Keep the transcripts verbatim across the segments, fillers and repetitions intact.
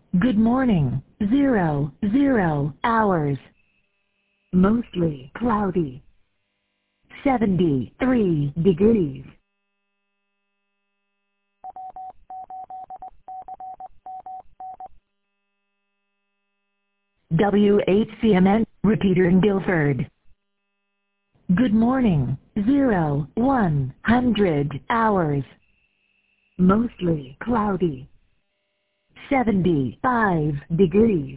Good morning. Zero, zero hours. Mostly cloudy. seventy-three degrees. W H C M N, repeater in Guilford. Good morning. Zero, one hundred hours. Mostly cloudy. seventy-five degrees.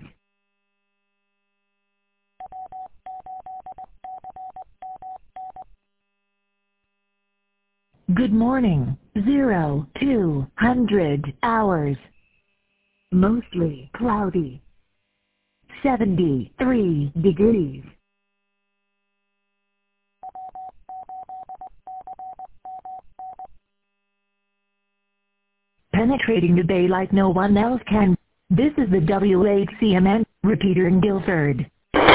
Good morning. Zero, two hundred hours. Mostly cloudy. seventy-three degrees. Penetrating the bay like no one else can. This is the W H C M N, repeater in Guilford.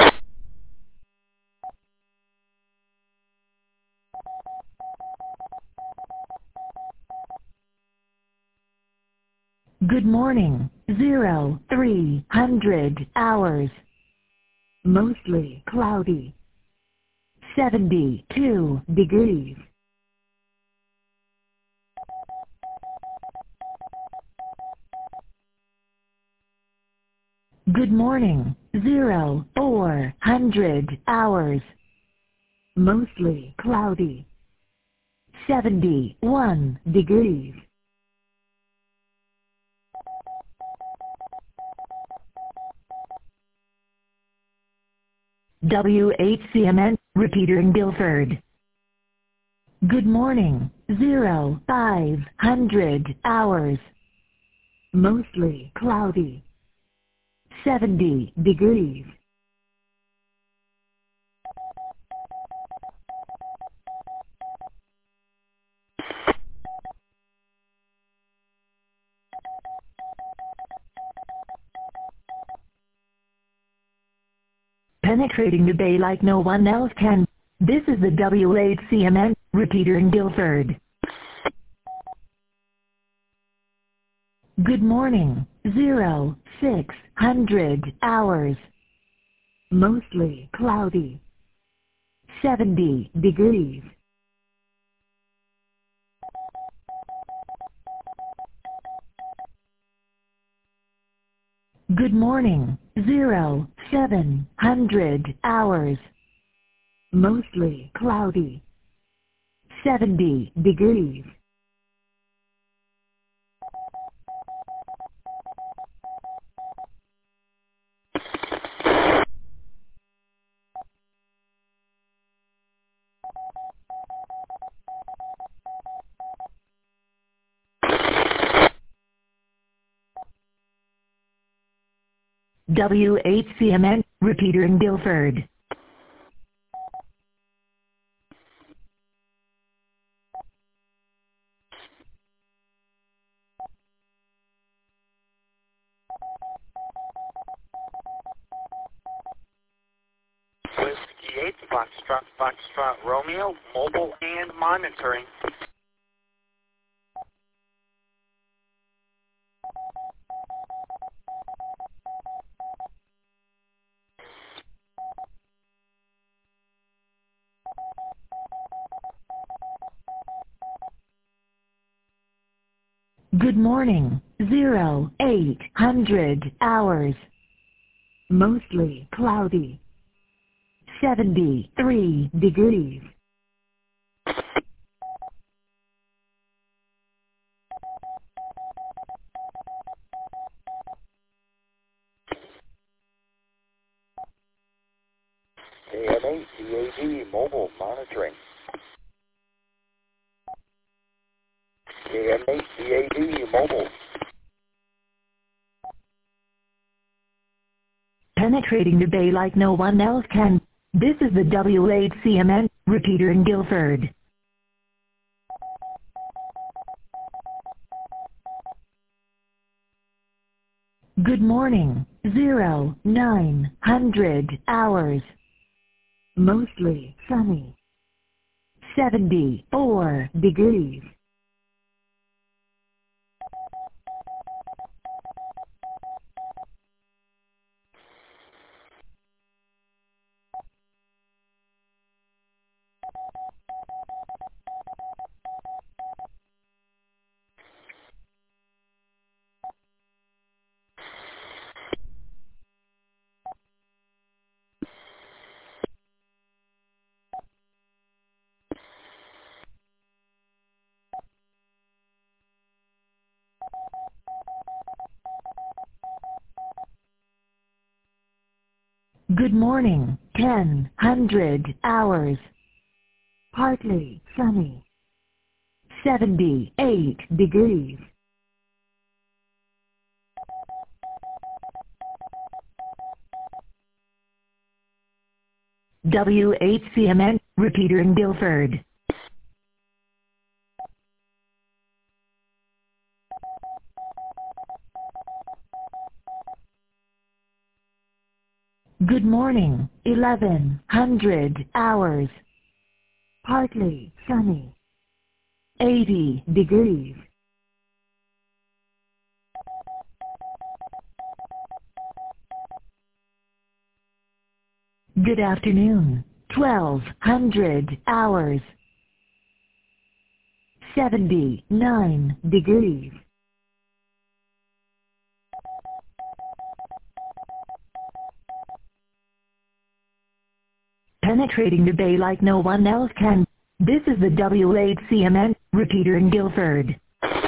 Good morning. Zero, three hundred hours. Mostly cloudy. seventy-two degrees. Good morning. Zero, four hundred hours. Mostly cloudy. seventy-one degrees. W H C M N, repeater in Guilford. Good morning. Zero, five hundred hours. Mostly cloudy. seventy degrees. Penetrating the bay like no one else can. This is the W H C M N, repeater in Guilford. Good morning. Zero, six hundred hours. Mostly cloudy. seventy degrees. Good morning. Zero, seven hundred hours. Mostly cloudy. seventy degrees. W H C M N, repeater in Guilford. Whiskey eight, Foxtrot, Foxtrot, Romeo, mobile and monitoring. Good morning. Zero, eight hundred hours. Mostly cloudy. seventy-three degrees. A M A C A D, mobile monitoring. A M A C A D, mobile. Penetrating the bay like no one else can. This is the W H C M N, repeater in Guilford. Good morning. Zero, nine hundred hours. Mostly sunny. seventy-four degrees. Good morning, ten hundred hours. Partly sunny. seventy-eight degrees. W H C M N, repeater in Guilford. Good morning, eleven hundred hours. Partly sunny. eighty degrees. Good afternoon, twelve hundred hours. seventy-nine degrees. Penetrating the bay like no one else can. This is the W H C M N, repeater in Guilford.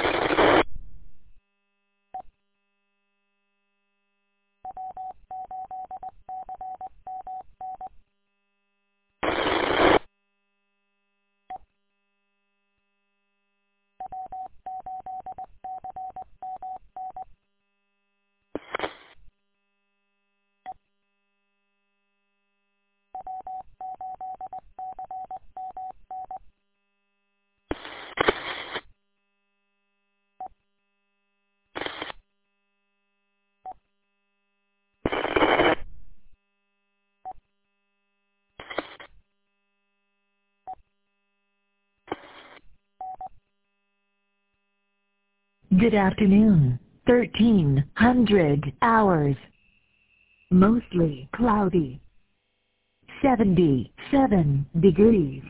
Good afternoon, thirteen hundred hours. Mostly cloudy. seventy-seven degrees.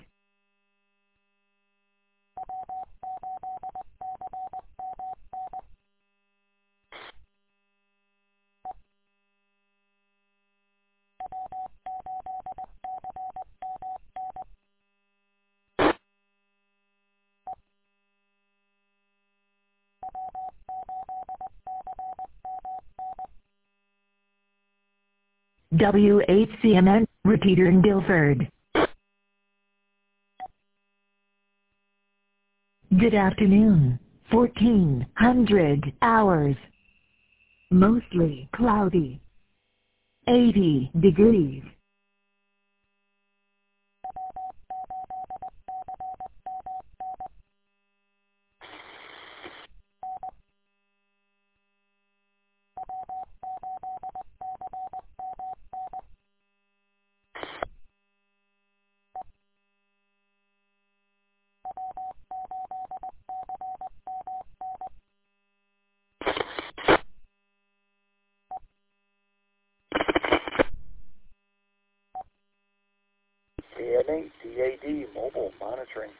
W H C M N, repeater in Guilford. Good afternoon, fourteen hundred hours. Mostly cloudy. eighty degrees. C M A C A D mobile monitoring.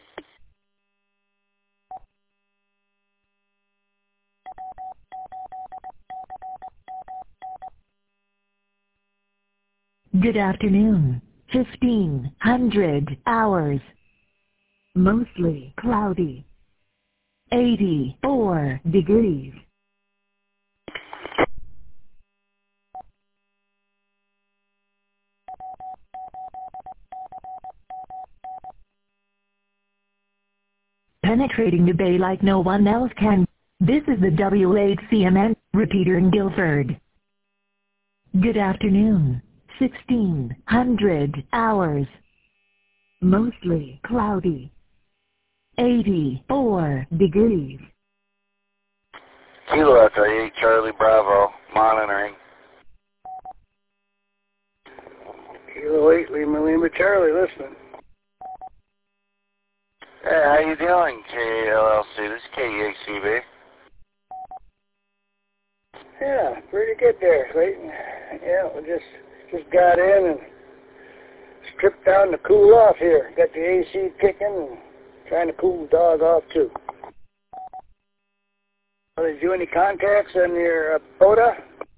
Good afternoon, fifteen hundred hours. Mostly cloudy. eighty-four degrees. Penetrating the bay like no one else can. This is the W H C M N, repeater in Guilford. Good afternoon, sixteen hundred hours. Mostly cloudy. eighty-four degrees. Kilo Echo eight Charlie Bravo, monitoring. Kilo eight Lima Lima Charlie, listening. Hey, how you doing, K A L L C? This is K E A C B. Yeah, pretty good there, Clayton. Yeah, we just just got in and stripped down to cool off here. Got the A C kicking and trying to cool the dog off too. Well, did you do any contacts on your uh, POTA?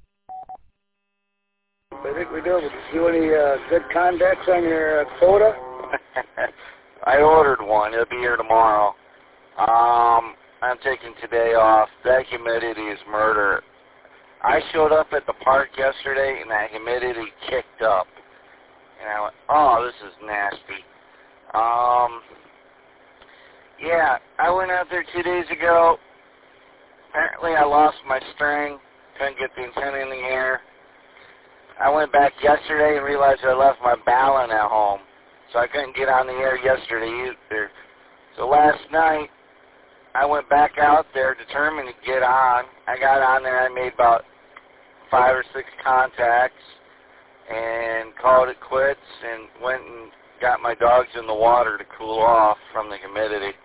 I think we do. Did you do any uh, good contacts on your uh, POTA? I ordered one. It'll be here tomorrow. Um, I'm taking today off. That humidity is murder. I showed up at the park yesterday, and that humidity kicked up. And I went, oh, this is nasty. Um, yeah, I went out there two days ago. Apparently I lost my string, couldn't get the antenna in the air. I went back yesterday and realized I left my balun at home, so I couldn't get on the air yesterday either. So last night, I went back out there determined to get on. I got on there, I made about five or six contacts and called it quits and went and got my dogs in the water to cool off from the humidity.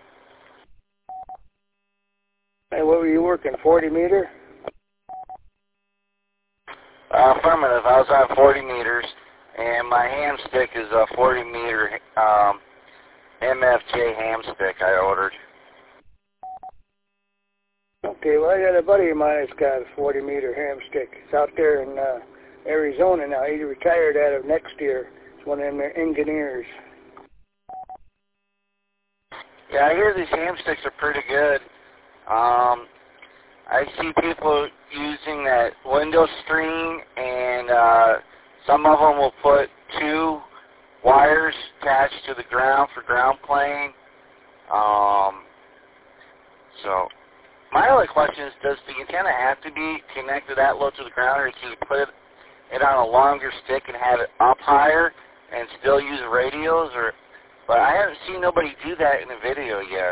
And what were you working, forty meter? Uh, affirmative. I was on forty meters, and my ham stick is a forty meter um, M F J ham stick I ordered. Okay, well, I got a buddy of mine that's got a forty meter ham stick. He's out there in uh, Arizona now. He retired out of next year. He's one of them engineers. Yeah, I hear these ham sticks are pretty good. Um, I see people using that window screen, and uh, some of them will put two wires attached to the ground for ground plane. Um, so my only question is, does the antenna have to be connected that low to the ground, or can you put it, it on a longer stick and have it up higher and still use radios? Or, but I haven't seen nobody do that in a video yet.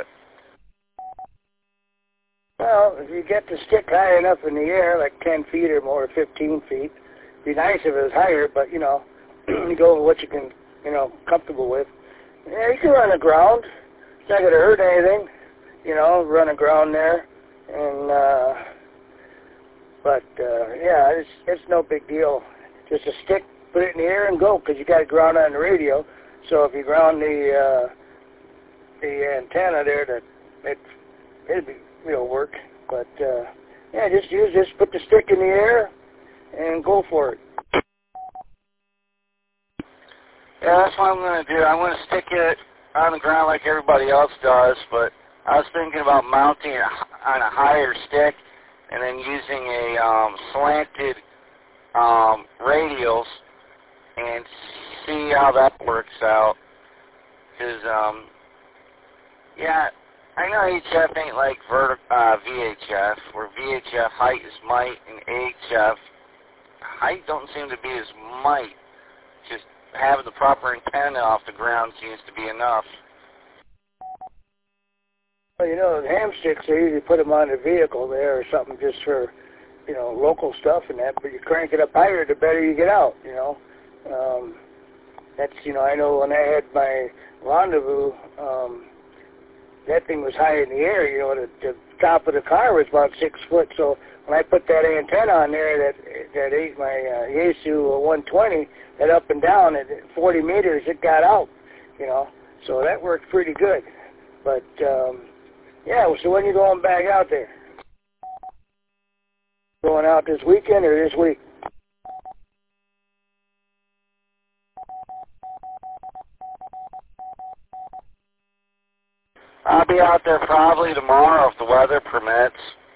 Well, if you get the stick high enough in the air, like ten feet or more, fifteen feet, it'd be nice if it was higher, but, you know, you go with what you can, you know, comfortable with. Yeah, you can run the ground. It's not going to hurt anything, you know, run a ground there. And, uh, but, uh, yeah, it's, it's no big deal. Just a stick, put it in the air and go, because you got to ground on the radio. So if you ground the, uh, the antenna there, that it, it'd be, it'll work. But, uh, yeah, just use this, put the stick in the air and go for it. Yeah, that's what I'm going to do. I'm going to stick it on the ground like everybody else does, but I was thinking about mounting it on a higher stick and then using a um, slanted um, radials and see how that works out. Because, um, yeah, I know H F ain't like verti uh, V H F, where V H F height is might and H F height don't seem to be as might. Just having the proper antenna off the ground seems to be enough. Well, you know, the ham sticks, they usually put them on the vehicle there or something just for, you know, local stuff and that, but you crank it up higher, the better you get out, you know. Um, that's, you know, I know when I had my rendezvous, um, that thing was high in the air, you know, the, the top of the car was about six foot, so when I put that antenna on there, that that ate my uh, Yaesu one twenty, that up and down at forty meters, it got out, you know, so that worked pretty good. But, um, yeah, so when are you going back out there? Going out this weekend or this week? I'll be out there probably tomorrow if the weather permits.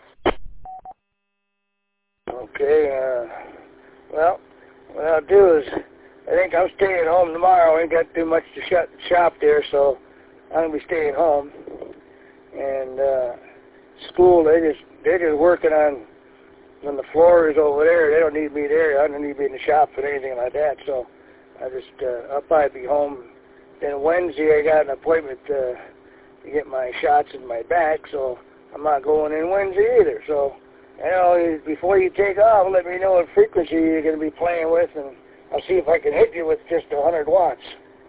Okay, uh, well, what I'll do is, I think I'm staying home tomorrow. I ain't got too much to shut shop there, so I'm going to be staying home. And, uh, school, they just, they're just working on, when the floor is over there, they don't need me there. I don't need to be in the shop for anything like that, so I just, uh, I'll probably be home. Then Wednesday, I got an appointment, uh, to get my shots in my back, so I'm not going in Wednesday either. So, you know, before you take off, let me know what frequency you're going to be playing with, and I'll see if I can hit you with just one hundred watts.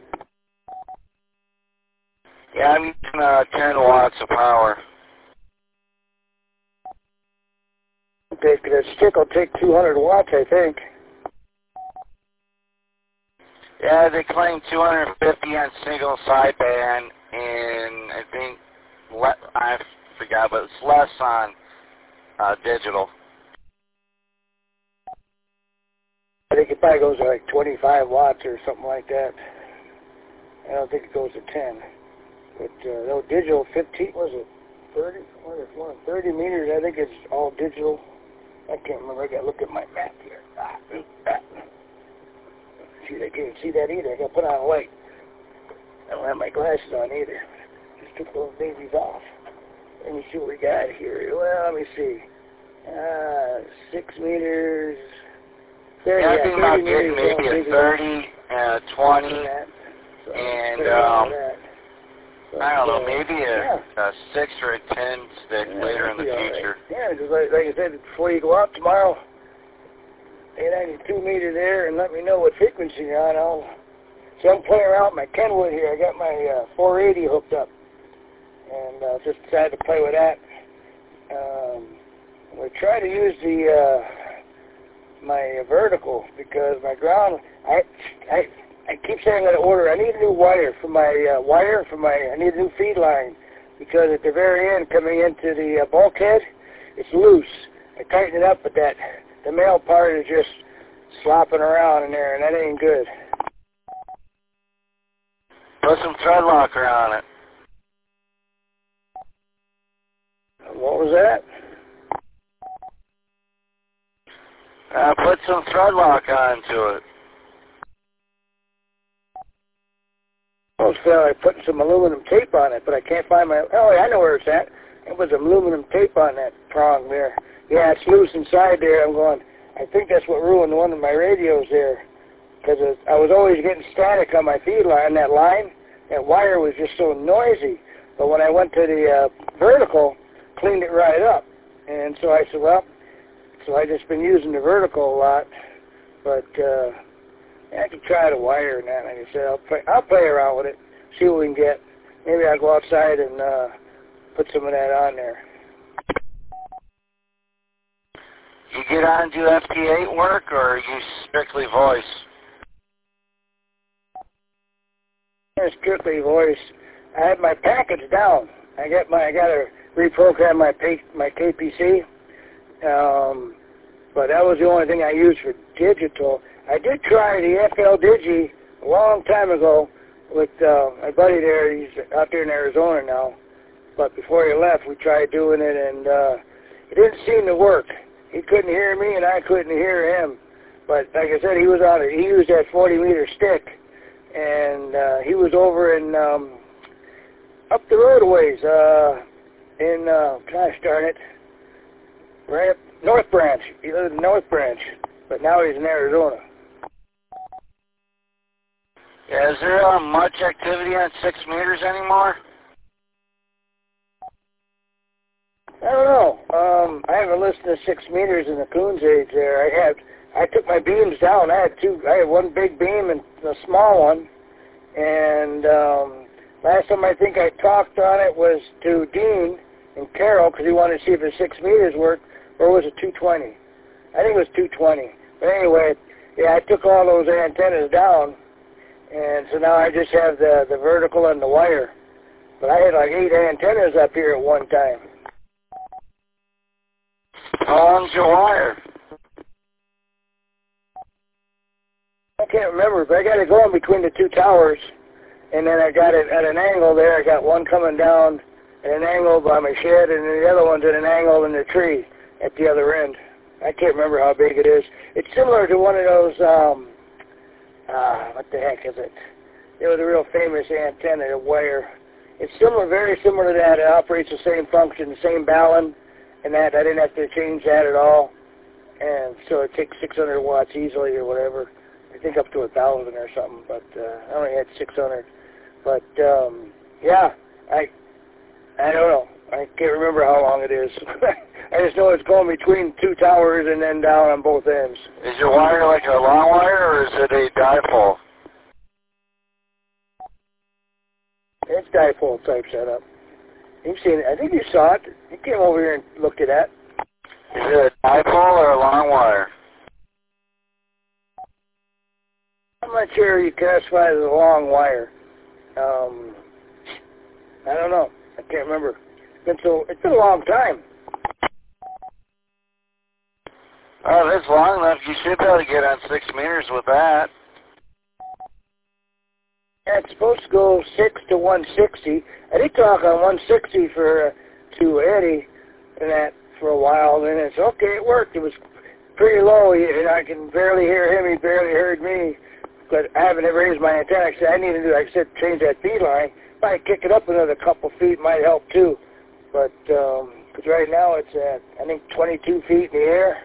Yeah, I'm using uh, ten watts of power. Okay, that stick will take two hundred watts, I think. Yeah, they claim two hundred fifty on single sideband, and I think, le I forgot, but it's less on uh, digital. I think it probably goes to like twenty-five watts or something like that. I don't think it goes to ten. But uh, no, digital fifteen, was it thirty? What is one? thirty meters, I think it's all digital. I can't remember. I got to look at my map here. Ah, ah. See, I can't see that either. I got to put on a light. I don't have my glasses on either. Just took those babies off. Let me see what we got here. Well, let me see. Uh, six meters. thirty, yeah, I yeah, think about thirty getting meters. maybe a thirty and a twenty, So and um, um, but, I don't know, uh, maybe a, yeah. a six or a ten stick Yeah, later in the that'd be all right. future. Yeah, just like, like I said, before you go out tomorrow, eight ninety-two meter there, and let me know what frequency you're on. I'll, so I'm playing around with my Kenwood here. I got my uh, four eighty hooked up, and uh, just decided to play with that. Um, we try to use the uh, my vertical because my ground. I I I keep saying I'm going to order. I need a new wire for my uh, wire for my. I need a new feed line because at the very end, coming into the uh, bulkhead, it's loose. I tighten it up, but that the male part is just slopping around in there, and that ain't good. Put some thread locker on it. What was that? Uh, put some thread lock onto it. I almost feel like putting some aluminum tape on it, but I can't find my... Oh, I know where it's at. It was aluminum tape on that prong there. Yeah, it's loose inside there. I'm going... I think that's what ruined one of my radios there. Because I was always getting static on my feed line. That line, that wire was just so noisy. But when I went to the uh, vertical, cleaned it right up. And so I said, well... So I just been using the vertical a lot, but uh, I could try the wire and that. Like I said, I'll play, I'll play around with it, see what we can get. Maybe I'll go outside and uh, put some of that on there. You get on and do F T eight work, or you strictly voice? It's strictly voice. I have my package down. I got my I got to reprogram my my K P C. Um, but that was the only thing I used for digital. I did try the F L Digi a long time ago with uh, my buddy there. He's out there in Arizona now. But before he left, we tried doing it, and uh, it didn't seem to work. He couldn't hear me, and I couldn't hear him. But like I said, he was on it. He used that forty meter stick, and uh, he was over in um, up the road a ways uh, in uh, gosh darn it. Right up North Branch. He lived in North Branch, but now he's in Arizona. Yeah, is there uh, much activity on six meters anymore? I don't know. Um, I haven't listened to six meters in the Coons age there. I had, I took my beams down. I had two. I had one big beam and a small one. And um, last time I think I talked on it was to Dean and Carol because he wanted to see if the six meters worked. Or was it two twenty? I think it was two twenty. But anyway, yeah, I took all those antennas down, and so now I just have the, the vertical and the wire. But I had like eight antennas up here at one time. How long's your wire? I can't remember, but I got it going between the two towers, and then I got it at an angle there. I got one coming down at an angle by my shed, and then the other one's at an angle in the tree at the other end. I can't remember how big it is. It's similar to one of those, um, uh, what the heck is it? It was a real famous antenna, a wire. It's similar, very similar to that. It operates the same function, the same balun, and that. I didn't have to change that at all. And so it takes six hundred watts easily or whatever. I think up to a thousand or something, but uh, I only had six hundred. But, um, yeah, I, I don't know. I can't remember how long it is. I just know it's going between two towers and then down on both ends. Is your wire like a long wire, or is it a dipole? It's dipole type setup. You've seen it. I think you saw it. You came over here and looked at that. Is it a dipole or a long wire? I'm not sure you classify it as a long wire. Um, I don't know. I can't remember. It's been so. It's been a long time. Oh, if it's long enough, you should be able to get on six meters with that. Yeah, it's supposed to go six to one sixty. I did talk on one sixty for uh, to Eddie and that for a while, and then it's okay. It worked. It was pretty low, and I can barely hear him. He barely heard me. But I haven't ever raised my antenna. I said I need to do. Like I said, change that feed line. If I kick it up another couple feet, might help too. But because right now it's at I think twenty-two feet in the air.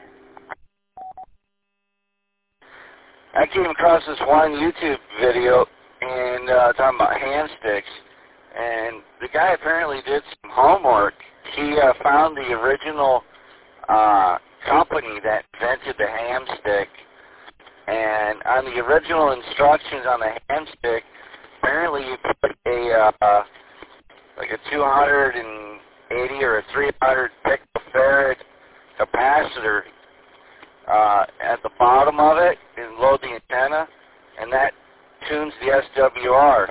I came across this one YouTube video and uh, talking about ham sticks, and the guy apparently did some homework. He uh, found the original uh, company that invented the ham stick, and on the original instructions on the ham stick, apparently you put a uh, like a two hundred eighty or a three hundred picofarad capacitor uh, at the bottom of it and load the antenna, and that tunes the S W R.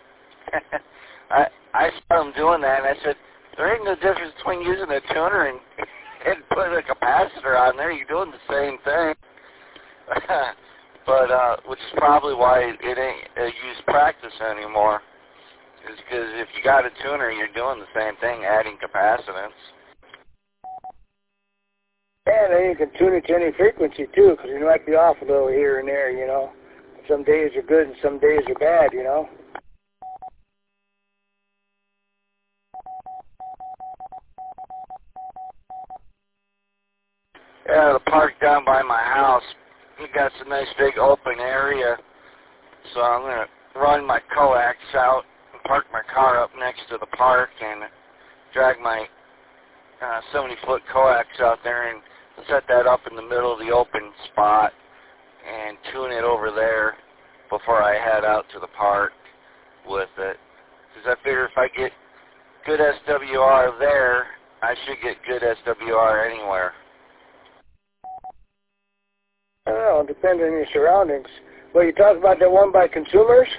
I I saw him doing that, and I said, there ain't no difference between using a tuner and, and putting a capacitor on there. You're doing the same thing. But, uh, which is probably why it ain't uh, used practice anymore. Is because if you got a tuner, you're doing the same thing, adding capacitance. And then you can tune it to any frequency, too, because you might be off a little here and there, you know. Some days are good and some days are bad, you know. Yeah, the park down by my house, we got some nice big open area, so I'm going to run my coax out and park my car up next to the park and drag my uh, seventy-foot coax out there and set that up in the middle of the open spot and tune it over there before I head out to the park with it. Because I figure if I get good S W R there, I should get good S W R anywhere. I don't know, it depends on your surroundings. Well, you talk about that one by Consumers?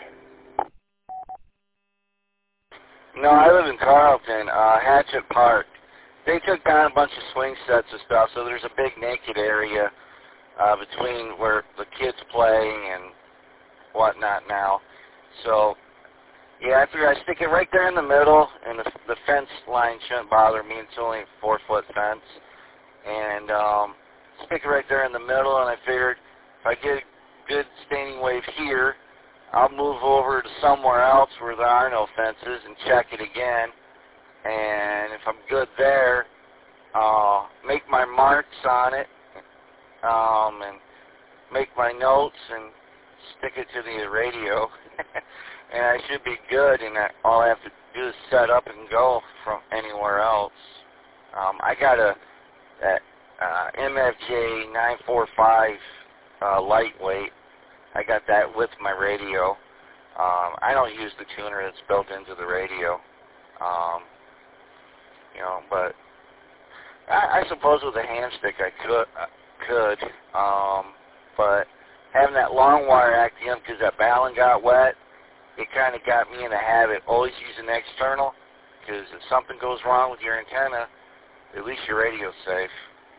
No, I live in Carlton, uh, Hatchet Park. They took down a bunch of swing sets and stuff, so there's a big naked area uh, between where the kids play and whatnot now. So, yeah, I figure I stick it right there in the middle, and the, the fence line shouldn't bother me. It's only a four-foot fence. And um, stick it right there in the middle, and I figured if I get a good standing wave here, I'll move over to somewhere else where there are no fences and check it again. And if I'm good there, uh, make my marks on it, um, and make my notes and stick it to the radio. And I should be good, and I, all I have to do is set up and go from anywhere else. Um, I got a, a uh, M F J nine forty-five uh, lightweight. I got that with my radio. Um, I don't use the tuner that's built into the radio. Um, you know, but I, I suppose with a ham stick I could, uh, could. Um, but having that long wire acting because that balun got wet, it kind of got me in the habit always using external, because if something goes wrong with your antenna, at least your radio's safe.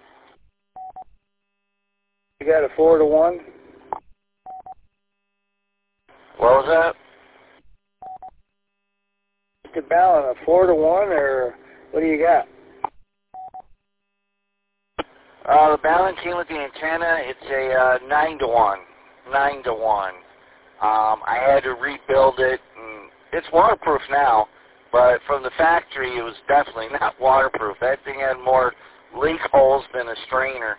You got a four to one? What was that? The balun, a four to one, or what do you got? Uh, the balun came with the antenna. It's a uh, nine to one. Nine to one. Um, I had to rebuild it, and it's waterproof now, but from the factory it was definitely not waterproof. That thing had more leak holes than a strainer.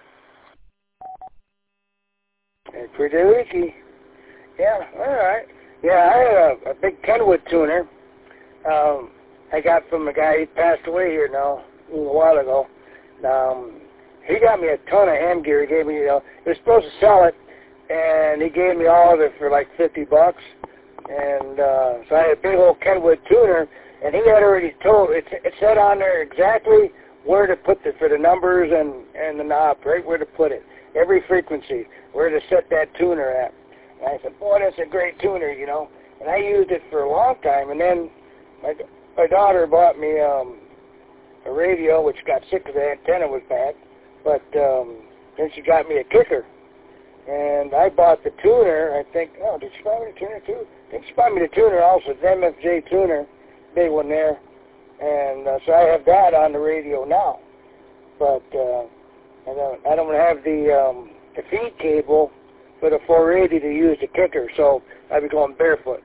It's pretty leaky. Yeah, all right. Yeah, I had a, a big Kenwood tuner. Um, I got from a guy, he passed away here now, a little while ago. Um, he got me a ton of ham gear. He gave me, you know, he was supposed to sell it, and he gave me all of it for like fifty bucks. And uh, so I had a big old Kenwood tuner, and he had already told, it, it said on there exactly where to put it for the numbers and, and the knob, right where to put it. Every frequency, where to set that tuner at. And I said, boy, that's a great tuner, you know. And I used it for a long time, and then my, my daughter bought me um, a radio, which got sick because the antenna was bad. But um, then she got me a kicker. And I bought the tuner, I think, oh, did she buy me the tuner too? I think she bought me the tuner also, the M F J tuner, big one there. And uh, so I have that on the radio now. but uh, I don't I don't have the um, the feed cable for the four eighty to use the kicker, so I'll be going barefoot.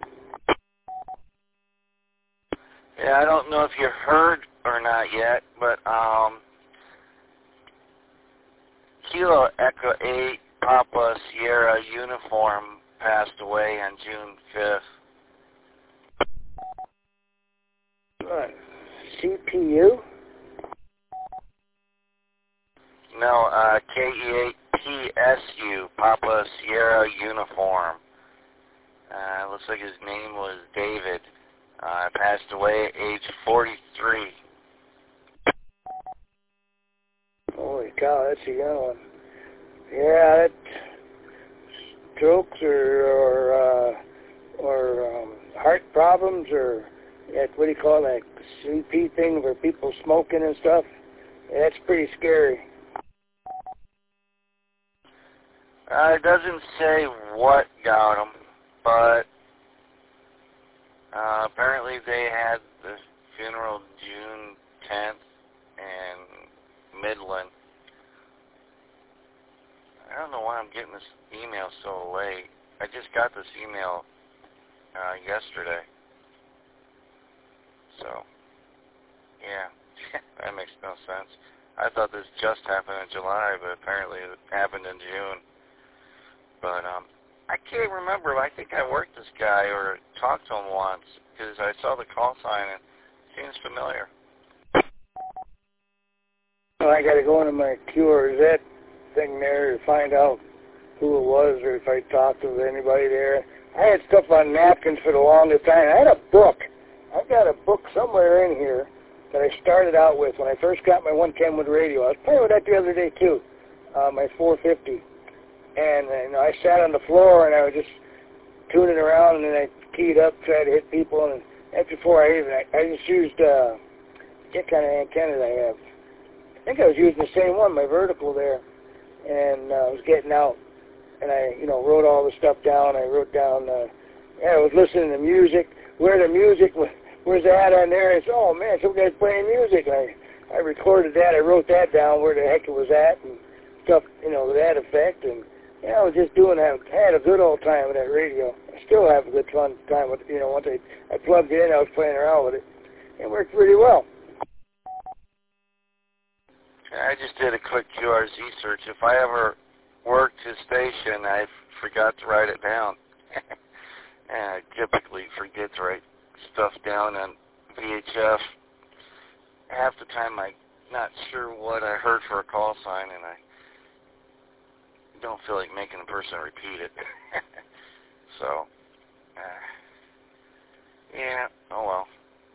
Yeah, I don't know if you heard or not yet, but um, Kilo Echo eight Papa Sierra Uniform passed away on June fifth. What? C P U? No, uh, K E eight P S U, Papa Sierra Uniform. Uh, looks like his name was David. Uh, passed away at age forty-three. Holy cow, that's a young one. Yeah, that strokes or or, uh, or um, heart problems or that, what do you call that, C P thing where people smoking and stuff. Yeah, that's pretty scary. Uh, it doesn't say what got him, but uh, apparently they had the funeral June tenth in Midland. I don't know why I'm getting this email so late. I just got this email uh, yesterday. So, yeah, that makes no sense. I thought this just happened in July, but apparently it happened in June. But um, I can't remember. I think I worked this guy or talked to him once because I saw the call sign and it seems familiar. Well, I got to go into my Q R Z thing there to find out who it was or if I talked to anybody there. I had stuff on napkins for the longest time. I had a book. I've got a book somewhere in here that I started out with when I first got my one ten with radio. I was playing with that the other day too, uh, my four fifty. And you know, I sat on the floor and I was just tuning around, and then I keyed up, tried to hit people, and that's before I even, I, I just used, uh, what kind of antenna I have. I think I was using the same one, my vertical there, and uh, I was getting out, and I, you know, wrote all the stuff down. I wrote down, uh, yeah, I was listening to music, where the music was, where's that on there? And it's, oh man, some guy's playing music. And I, I recorded that, I wrote that down, where the heck it was at, and stuff, you know, to that effect, and yeah, I was just doing that. I had a good old time with that radio. I still have a good fun time with it. You know, once I, I plugged it in, I was playing around with it. It worked pretty well. I just did a quick Q R Z search. If I ever worked his station, I forgot to write it down. And I typically forget to write stuff down on V H F. Half the time I'm not sure what I heard for a call sign, and I don't feel like making a person repeat it. So, uh, yeah, oh well.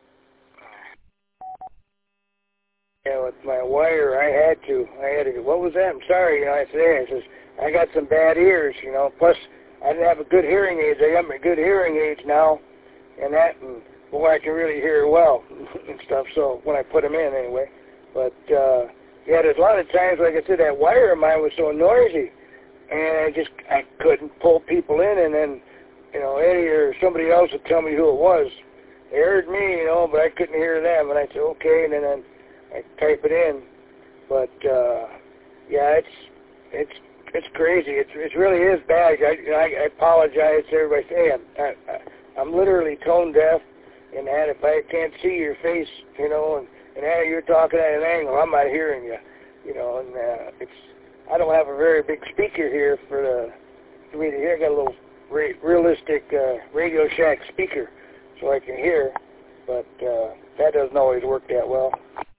Yeah, with my wire, I had to. I had to. What was that? I'm sorry. You know, I said, I says, I got some bad ears. You know, plus I didn't have a good hearing aids. I got my good hearing aids now, and that, and boy, I can really hear well and stuff. So when I put them in, anyway. But uh, yeah, there's a lot of times, like I said, that wire of mine was so noisy. And I just, I couldn't pull people in, and then, you know, Eddie or somebody else would tell me who it was. They heard me, you know, but I couldn't hear them, and I said, okay, and then I, I type it in. But, uh, yeah, it's, it's, it's crazy. It's, it really is bad. I, you know, I, I apologize to everybody. Hey, I'm, I, I'm literally tone deaf, and that if I can't see your face, you know, and, and that you're talking at an angle, I'm not hearing you, you know, and uh, it's, I don't have a very big speaker here for the for me to hear. I got a little re realistic uh, Radio Shack speaker so I can hear, but uh, that doesn't always work that well.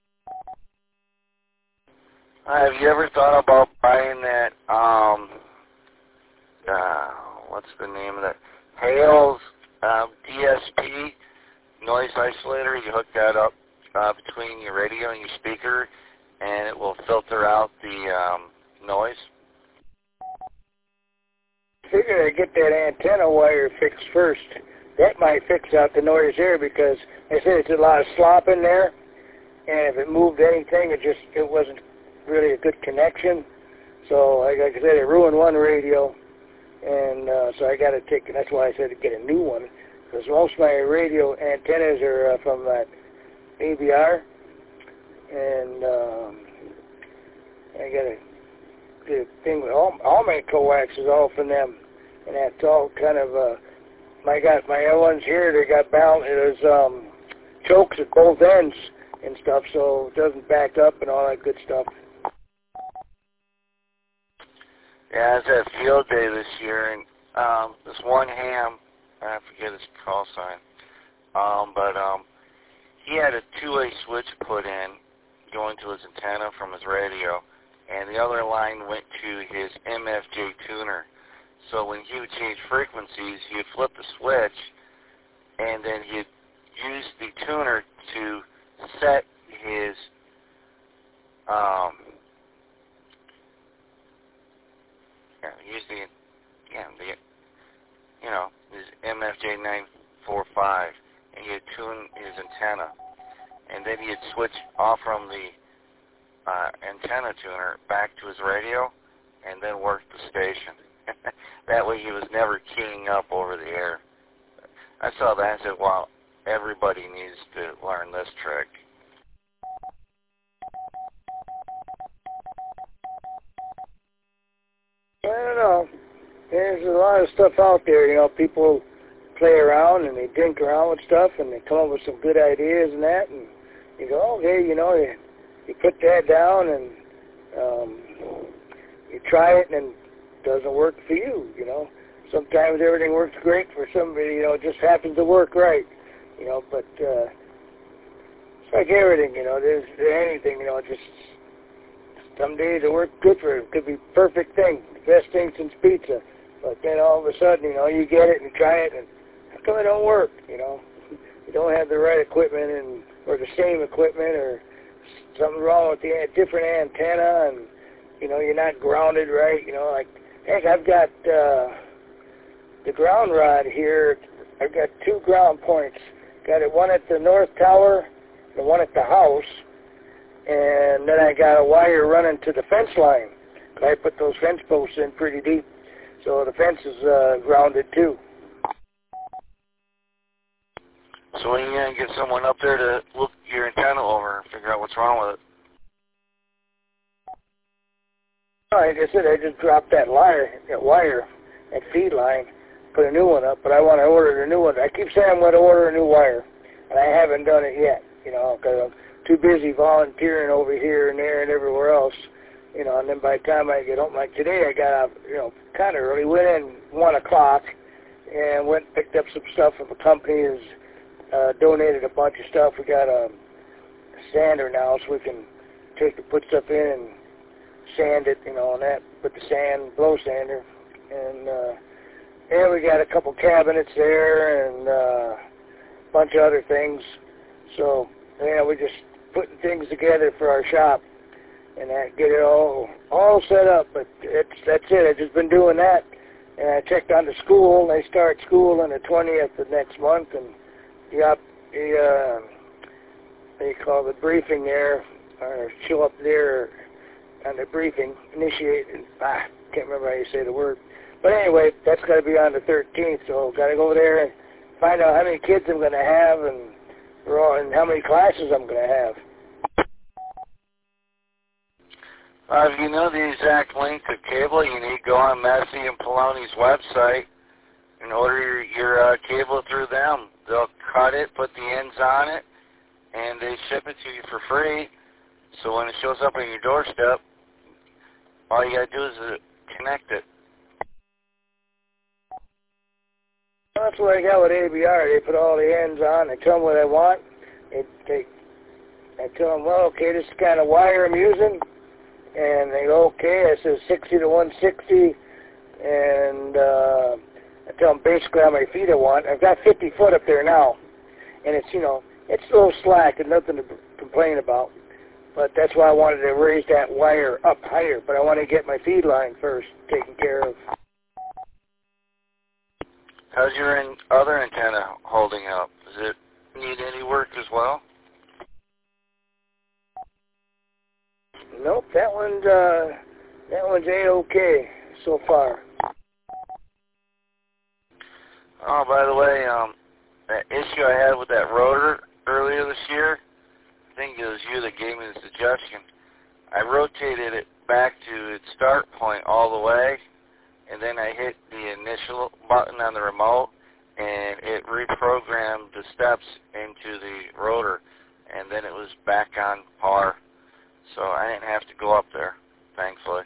Uh, have you ever thought about buying that, um, uh, what's the name of that? Hales um, D S P noise isolator. You hook that up uh, between your radio and your speaker, and it will filter out the um, noise. I figured I'd get that antenna wire fixed first. That might fix out the noise there, because I said it's a lot of slop in there, and if it moved anything, it just it wasn't really a good connection. So like I said, it ruined one radio, and uh, so I got to take. That's why I said to get a new one, because most of my radio antennas are uh, from that A B R, and um, I got a, get a thing with all, all my coax is all from them, and that's all kind of. Uh, my got my other ones here. They got balance. There's um, chokes at both ends and stuff, so it doesn't back up and all that good stuff. Yeah, I was at field day this year, and um, this one ham, I forget his call sign, um, but um, he had a two-way switch put in going to his antenna from his radio, and the other line went to his M F J tuner. So when he would change frequencies, he would flip the switch, and then he'd use the tuner to set his um, yeah, use the yeah the you know his M F J nine four five, and he'd tune his antenna, and then he'd switch off from the uh, antenna tuner back to his radio, and then work the station. That way he was never keying up over the air. I saw that and said, wow, everybody needs to learn this trick. I don't know. There's a lot of stuff out there, you know, people play around and they drink around with stuff and they come up with some good ideas and that, and you go, okay, you know, you, you put that down and um, you try it and it doesn't work for you, you know. Sometimes everything works great for somebody, you know, it just happens to work right, you know, but uh, it's like everything, you know, there's anything, you know, just some days it works good for it. It could be perfect thing, the best thing since pizza, but then all of a sudden, you know, you get it and you try it and how come it don't work, you know? You don't have the right equipment and or the same equipment or something wrong with the different antenna and, you know, you're not grounded right, you know, like, heck, I've got uh, the ground rod here. I've got two ground points. Got it one at the north tower, the one at the house, and then I got a wire running to the fence line. I put those fence posts in pretty deep, so the fence is uh, grounded too. So when are you going to get someone up there to look your antenna over and figure out what's wrong with it? Like I said, I just dropped that wire, that wire, that feed line, put a new one up, but I want to order a new one. I keep saying I'm going to order a new wire, and I haven't done it yet, you know, because I'm too busy volunteering over here and there and everywhere else, you know, and then by the time I get home, like today I got up, you know, kind of early, went in one o'clock, and went and picked up some stuff from a company that's uh, donated a bunch of stuff. We got a sander now, so we can take and put stuff in and sand it, you know, and that, put the sand, blow sander, and uh, and we got a couple cabinets there and uh, a bunch of other things. So, yeah, we're just putting things together for our shop and that, get it all all set up. But it's that's it. I've just been doing that, and I checked on the school. They start school on the twentieth of next month, and the up the uh, they call the briefing there, or show up there on the briefing, initiate. Ah, can't remember how you say the word. But anyway, that's got to be on the thirteenth. So got to go there and find out how many kids I'm going to have, and and how many classes I'm going to have. Uh, if you know the exact length of cable you need, go on Massey and Poloni's website and order your, your uh, cable through them. They'll cut it, put the ends on it, and they ship it to you for free. So when it shows up on your doorstep, all you got to do is uh, connect it. That's what I got with A B R. They put all the ends on. They tell them what I want. They, they, I tell them, well, okay, this is the kind of wire I'm using. And they go, okay, I says sixty to one sixty. And uh, I tell them basically how many feet I want. I've got fifty foot up there now. And it's, you know, it's a little slack and nothing to complain about. But that's why I wanted to raise that wire up higher. But I want to get my feed line first taken care of. How's your an- other antenna holding up? Does it need any work as well? Nope, that one's uh, that one's a-okay so far. Oh, by the way, um, that issue I had with that rotor earlier this year, I think it was you that gave me the suggestion. I rotated it back to its start point all the way, and then I hit the initial button on the remote, and it reprogrammed the steps into the rotor, and then it was back on par. So I didn't have to go up there, thankfully.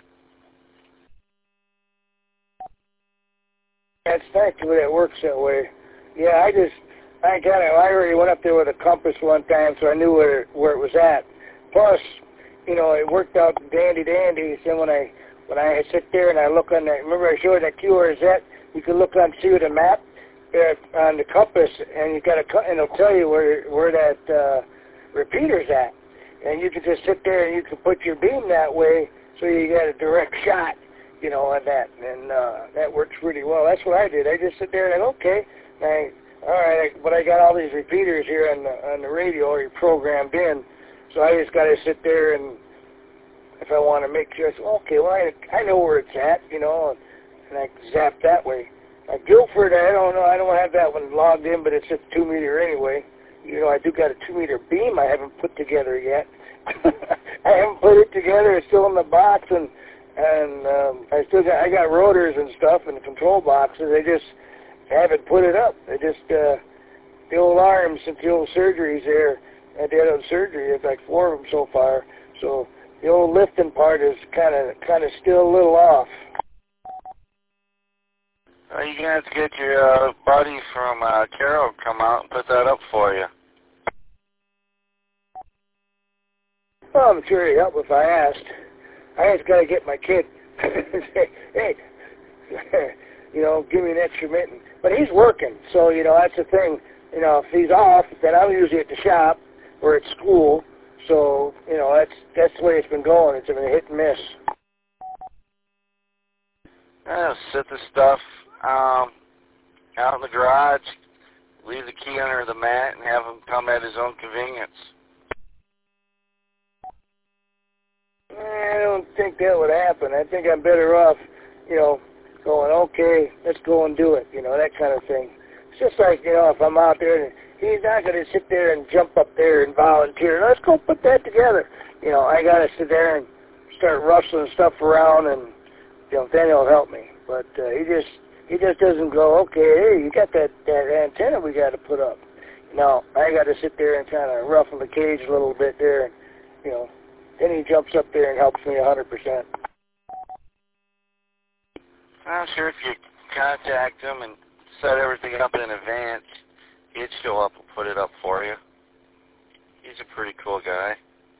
That's thankfully it works that way. Yeah, I just, I got it. I already went up there with a compass one time, so I knew where where it was at. Plus, you know, it worked out dandy dandy. So when I when I sit there and I look on that, remember I showed you that Q R Z? You can look on, see the map uh, on the compass, and you got a, and it'll tell you where where that uh, repeater's at, and you can just sit there and you can put your beam that way, so you got a direct shot, you know, on that, and uh, that works really well. That's what I did. I just sit there and I, okay, I, all right, but I got all these repeaters here on the on the radio already programmed in, so I just got to sit there and if I want to make sure, I say, okay, well I I know where it's at, you know, and, and I zap that way. At Guilford, I don't know, I don't have that one logged in, but it's just two meter anyway. You know, I do got a two meter beam I haven't put together yet. I haven't put it together. It's still in the box, and and um, I still got I got rotors and stuff in the control boxes. I just haven't put it up. I just uh, the old arms since the old surgeries there. I did on surgery. It's like four of them so far. So the old lifting part is kind of kind of still a little off. Well, you're gonna have to get your uh, buddy from uh, Carroll to come out and put that up for you. Well, I'm sure he'd help if I asked. I just got to get my kid. Say, hey, you know, give me an extra mitten. But he's working, so, you know, that's the thing. You know, if he's off, then I'm usually at the shop or at school. So, you know, that's that's the way it's been going. It's been a hit and miss. I'll set the stuff um, out in the garage, leave the key under the mat, and have him come at his own convenience. I don't think that would happen. I think I'm better off, you know, going, okay, let's go and do it, you know, that kind of thing. It's just like, you know, if I'm out there, and he's not going to sit there and jump up there and volunteer. Let's go put that together. You know, I got to sit there and start rustling stuff around, and, you know, then he'll help me. But uh, he just he just doesn't go, okay, hey, you got that, that antenna we got to put up. No, I got to sit there and kind of ruffle the cage a little bit there, and, you know, then he jumps up there and helps me one hundred percent. I'm sure if you contact him and set everything up in advance, he'd show up and put it up for you. He's a pretty cool guy.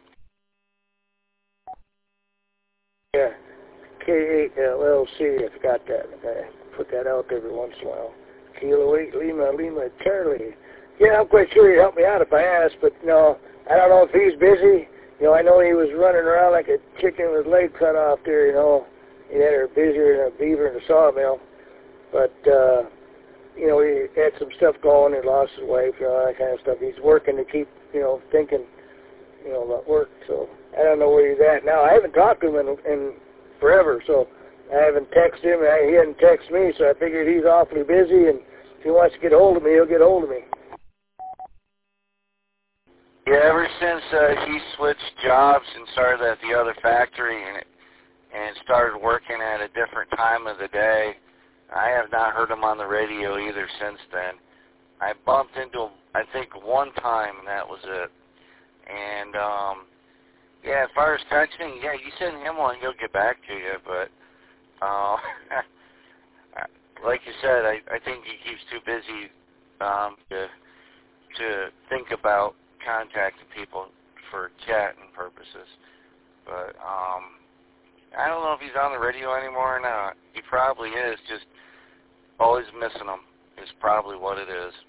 Yeah, K eight L L C, I forgot that. I put that out every once in a while. Kilo eight, Lima, Lima, Charlie. Yeah, I'm quite sure he'd help me out if I asked, but no, I don't know if he's busy. You know, I know he was running around like a chicken with his leg cut off there, you know. He had her busier than a beaver in a sawmill. But, uh, you know, he had some stuff going. He lost his wife, you know, that kind of stuff. He's working to keep, you know, thinking, you know, about work. So I don't know where he's at now. I haven't talked to him in, in forever, so I haven't texted him. I, he hasn't texted me, so I figured he's awfully busy, and if he wants to get hold of me, he'll get hold of me. Yeah, ever since uh, he switched jobs and started at the other factory and and started working at a different time of the day, I have not heard him on the radio either since then. I bumped into him, I think, one time, and that was it. And, um, yeah, as far as texting, yeah, you send him one, he'll get back to you. But, uh, like you said, I, I think he keeps too busy um, to to think about contacting people for chatting purposes. But um, I don't know if he's on the radio anymore or not. He probably is. Just always missing him is probably what it is.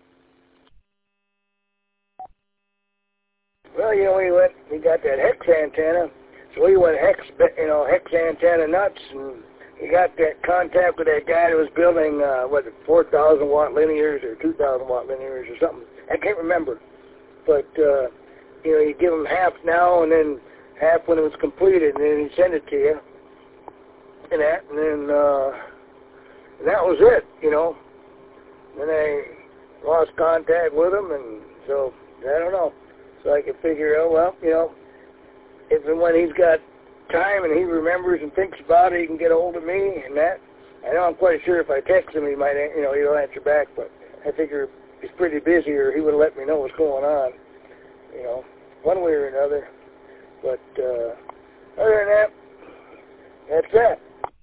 Well, you know, we went, we got that hex antenna, so we went hex, you know, hex antenna nuts, and he got that contact with that guy that was building, uh, what, four thousand watt linears or two thousand watt linears or something. I can't remember. But, uh, you know, you give him half now and then half when it was completed, and then he'd send it to you. And that, and then, uh, and that was it, you know. Then I lost contact with him, and so, I don't know. So I could figure out, well, you know, if and when he's got time and he remembers and thinks about it, he can get a hold of me and that. I know I'm quite sure if I text him, he might, you know, he'll answer back, but I figure he's pretty busy or he would have let me know what's going on, you know, one way or another. But uh, other than that, that's that.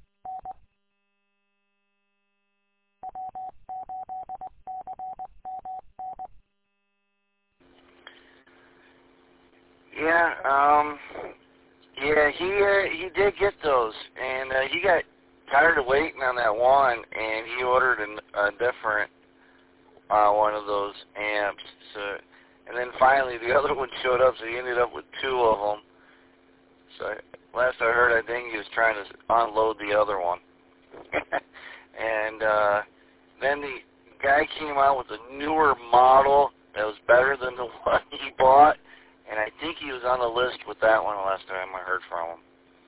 Yeah, um, yeah, he uh, he did get those, and uh, he got tired of waiting on that one, and he ordered an, a different uh, one of those amps. So, and then finally the other one showed up, so he ended up with two of them. So last I heard, I think he was trying to unload the other one. And uh, then the guy came out with a newer model that was better than the one he bought. And I think he was on the list with that one last time I heard from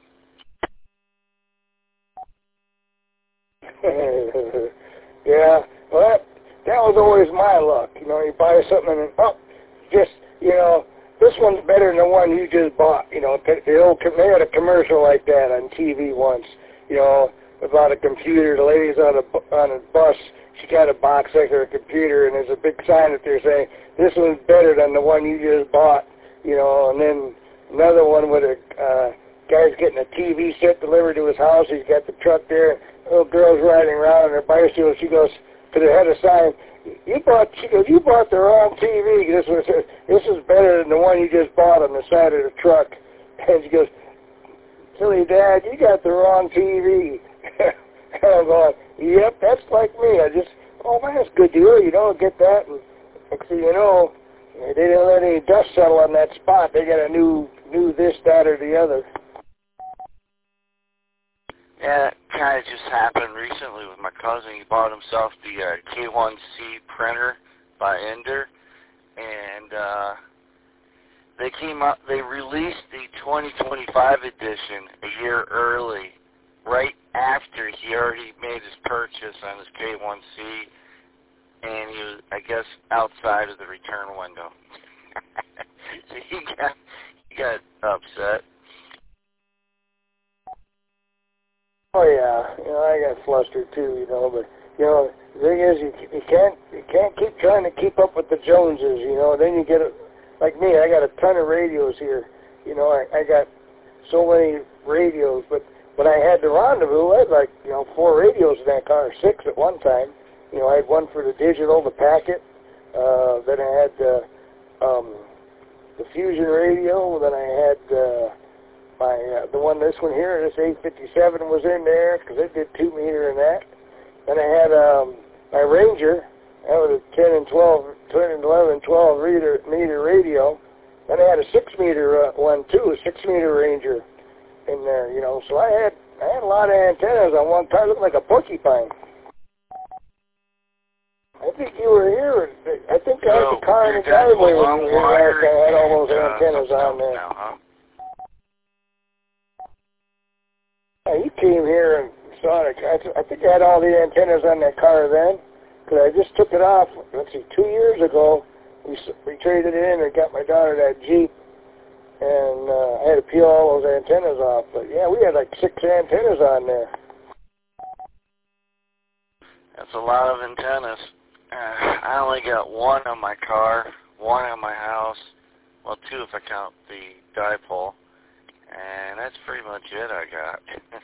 him. Yeah, well, that, that was always my luck. You know, you buy something and, oh, just, you know, this one's better than the one you just bought. You know, the old, they had a commercial like that on T V once, you know, about a computer. The lady's on a, on a bus. She got a box like her computer, and there's a big sign that they're saying, this one's better than the one you just bought. You know, and then another one with a uh, guy's getting a T V set delivered to his house. He's got the truck there. Little girl's riding around on her bicycle. She goes to the head of sign. You bought. She goes. You bought the wrong T V. This was. This is better than the one you just bought on the side of the truck. And she goes, silly Dad, you got the wrong T V. And I'm going, yep, that's like me. I just, oh man, that's good deal. You don't get that. And next thing you know, they didn't let any dust settle on that spot. They got a new, new this, that, or the other. Yeah, it kind of just happened recently with my cousin. He bought himself the uh, K one C printer by Ender, and uh, they came up. They released the twenty twenty-five edition a year early, right after he already made his purchase on his K one C. And he was, I guess, outside of the return window. So he got, he got upset. Oh yeah, you know, I got flustered too, you know. But you know, the thing is, you, you can't you can't keep trying to keep up with the Joneses, you know. Then you get a, like me, I got a ton of radios here. You know, I, I got so many radios. But when I had the Rendezvous, I had like you know four radios in that car, six at one time. You know, I had one for the digital, the packet. Uh, then I had uh, um, the Fusion radio. Then I had uh, my uh, the one, this one here, this eight fifty-seven was in there because it did two meter and that. Then I had um, my Ranger. That was a ten and twelve, ten and eleven, twelve meter meter radio. Then I had a six meter uh, one too, a six meter Ranger in there. You know, so I had I had a lot of antennas on one car, looked like a porcupine. I think you were here. I think I had the car in the driveway when you were here last. I had all those antennas on there. Now, huh? Yeah, you came here and saw it. I think I had all the antennas on that car then, because I just took it off. Let's see, two years ago, we we traded it in and got my daughter that Jeep, and uh, I had to peel all those antennas off. But yeah, we had like six antennas on there. That's a lot of antennas. Uh, I only got one on my car, one on my house, well, two if I count the dipole, and that's pretty much it I got.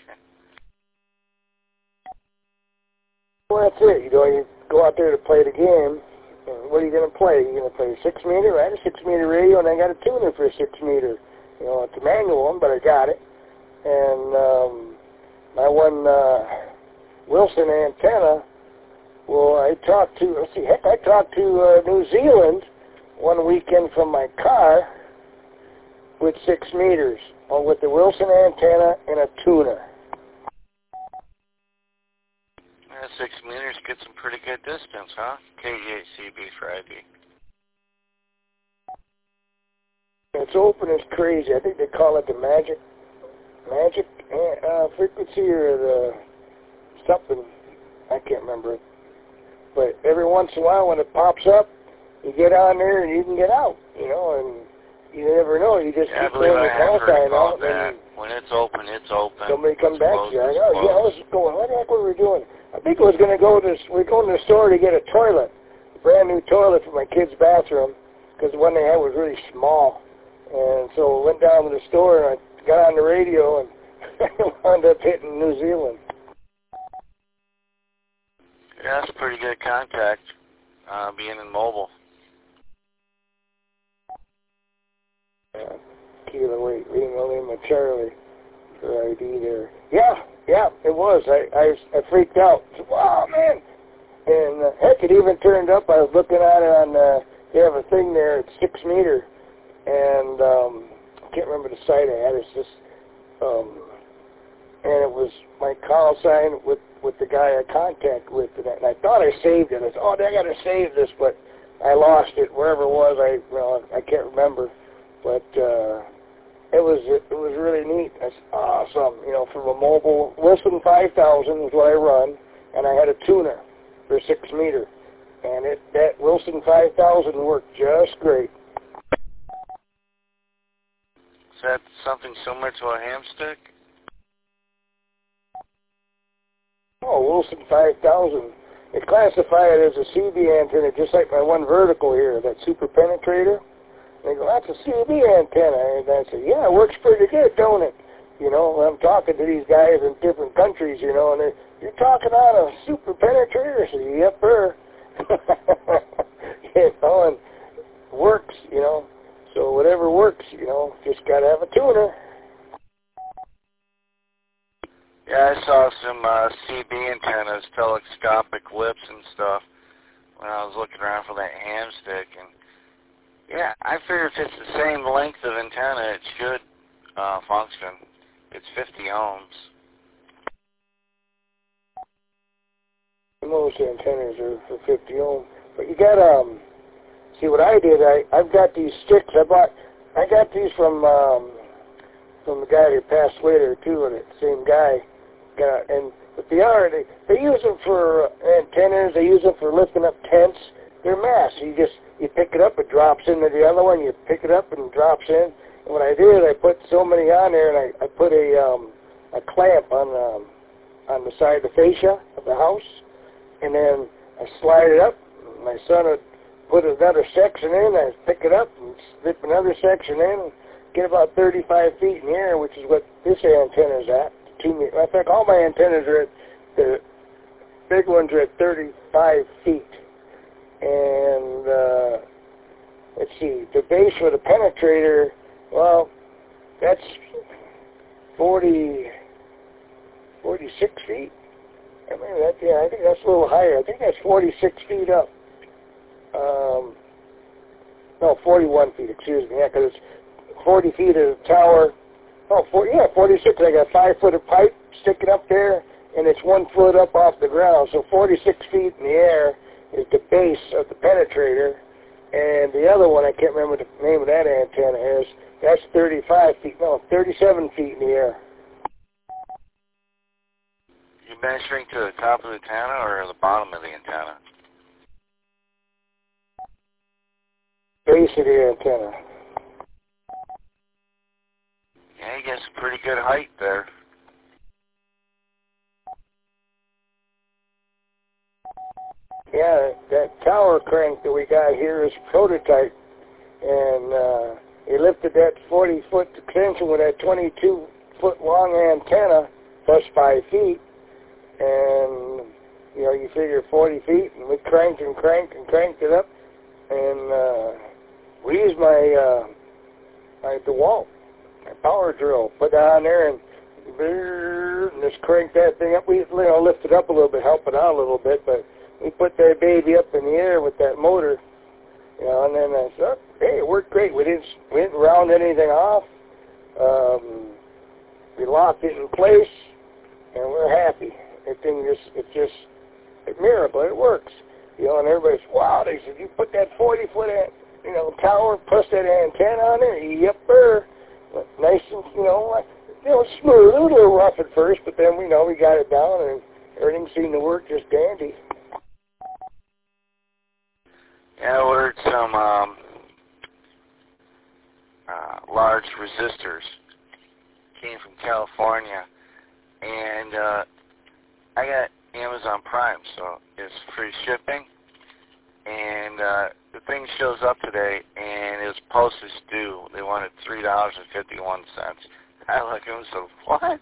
Well, that's it. You know, you go out there to play the game, and what are you going to play? You're going to play a six meter? I had a six meter radio, and I got a tuner for a six meter. You know, it's a manual one, but I got it. And um, my one uh, Wilson antenna, well, I talked to, let's see, heck, I talked to uh, New Zealand one weekend from my car with six meters, or with the Wilson antenna and a tuner. Yeah, six meters gets some pretty good distance, huh? K E H C B for I B. It's open as crazy. I think they call it the magic, magic uh, frequency or the something. I can't remember it. But every once in a while when it pops up, you get on there and you can get out, you know, and you never know. You just yeah, keep throwing your call sign out. That. When it it's open, it's open. Somebody come It's back closed, to you. I it's know, yeah, I was closed. going, what the heck were we doing? I think I was going to go to, we we're going to the store to get a toilet, a brand new toilet for my kid's bathroom, because the one they had was really small. And so I went down to the store and I got on the radio and wound up hitting New Zealand. Yeah, that's pretty good contact, uh, being in mobile. Yeah, Kilo Wait, Lima Lima Charlie for I D there. Yeah, yeah, it was. I, I, I freaked out. I said, wow, man. And uh, heck, it even turned up. I was looking at it on, uh, they have a thing there, it's six meter. And um, I can't remember the site I had. It's just, um, and it was my call sign with, with the guy I contact with. And I, and I thought I saved it. I said, oh, I got to save this, but I lost it. Wherever it was, I, well, I can't remember. But uh, it was it was really neat. That's awesome. You know, from a mobile, Wilson five thousand is what I run, and I had a tuner for six meter, and it that Wilson five thousand worked just great. Is that something similar to a ham stick? Oh, Wilson five thousand. They classify it as a C B antenna, just like my one vertical here, that super penetrator. They go, that's a C B antenna. And I said, yeah, it works pretty good, don't it? You know, I'm talking to these guys in different countries, you know, and they're, you're talking on a super penetrator. I said, yep, sir. You know, and works, you know. So whatever works, you know, just got to have a tuner. Yeah, I saw some uh, C B antennas, telescopic whips and stuff when I was looking around for that ham stick. And yeah, I figure if it's the same length of antenna, it should uh, function. It's fifty ohms. Most antennas are for fifty ohm. But you got, um, see what I did, I, I've got these sticks. I bought, I got these from, um, from the guy that passed away there too, and the same guy. Got, and, but they are, they, they use them for antennas, they use them for lifting up tents. They're mass. You just, you pick it up, it drops into the other one, you pick it up and it drops in. And what I did, I put so many on there, and I, I put a, um, a clamp on, um, on the side of the fascia of the house, and then I slide it up. My son would put another section in, I pick it up and slip another section in, and get about thirty-five feet in the air, which is what this antenna is at. Two meters. In fact, all my antennas are at, the big ones are at thirty-five feet. And, uh, let's see, the base for the penetrator, well, that's forty, forty-six feet. I mean, that, yeah, I think that's a little higher. I think that's forty-six feet up. Um, no, forty-one feet, excuse me, yeah, because it's forty feet of the tower. Oh, forty, yeah, forty-six. I got five foot of pipe sticking up there, and it's one foot up off the ground. So forty-six feet in the air is the base of the penetrator. And the other one, I can't remember the name of that antenna is, that's thirty-five feet, no, thirty-seven feet in the air. You measuring to the top of the antenna or the bottom of the antenna? Base of the antenna. Yeah, you get some pretty good height there. Yeah, that tower crank that we got here is prototype, and uh, he lifted that forty foot extension with that twenty-two foot long antenna plus five feet, and you know, you figure forty feet, and we cranked and cranked and cranked it up, and uh, we used my uh, my DeWalt, my power drill, put that on there, and and just crank that thing up. We you know, lift it up a little bit, help it out a little bit, but we put that baby up in the air with that motor, you know, and then I said, oh, hey, it worked great. We didn't, we didn't round anything off. Um, we locked it in place, and we're happy. It thing just, it's just a miracle. It works, you know. And everybody's, wow. They said, you put that forty foot, you know, tower plus that antenna on there. Yep, sir. Nice and, you know, you know, smooth. A little rough at first, but then we know we got it down, and everything seemed to work just dandy. Yeah, I ordered some um, uh, large resistors, came from California, and uh, I got Amazon Prime, so it's free shipping. And uh, the thing shows up today, and it was postage due. They wanted three dollars and fifty-one cents. I look at him and said, what?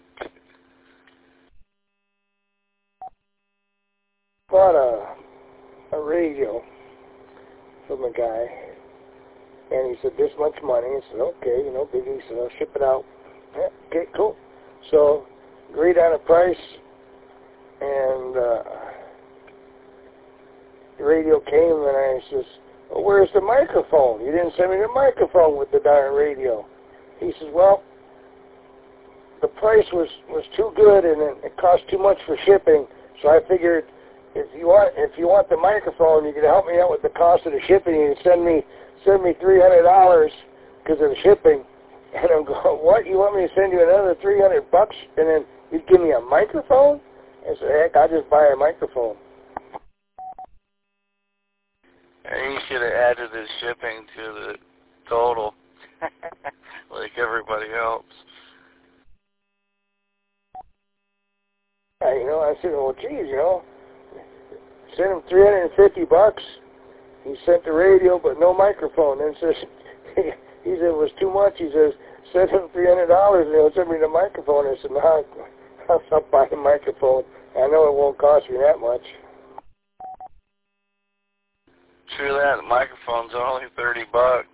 Bought a, a radio from a guy, and he said, this much money. I said, okay, you know, biggie. He said, I'll ship it out. Yeah, okay, cool. So, agreed on a price, and uh, the radio came, and I says, well, where's the microphone? You didn't send me the microphone with the darn radio. He says, well, the price was, was too good, and it, it cost too much for shipping, so I figured if you want if you want the microphone, you can help me out with the cost of the shipping, and send me send me three hundred dollars because of the shipping. And I'm going, what? You want me to send you another three hundred bucks, and then you give me a microphone? I said, heck, I'll just buy a microphone. And you should have added the shipping to the total, like everybody else. Yeah, you know, I said, well, geez, you know, sent him three hundred fifty bucks. He sent the radio, but no microphone. And says, he said it was too much. He says, send him three hundred dollars, and he'll send me the microphone. I said, no, I'll not buy a microphone. I know it won't cost me that much. True that. The microphone's only thirty bucks.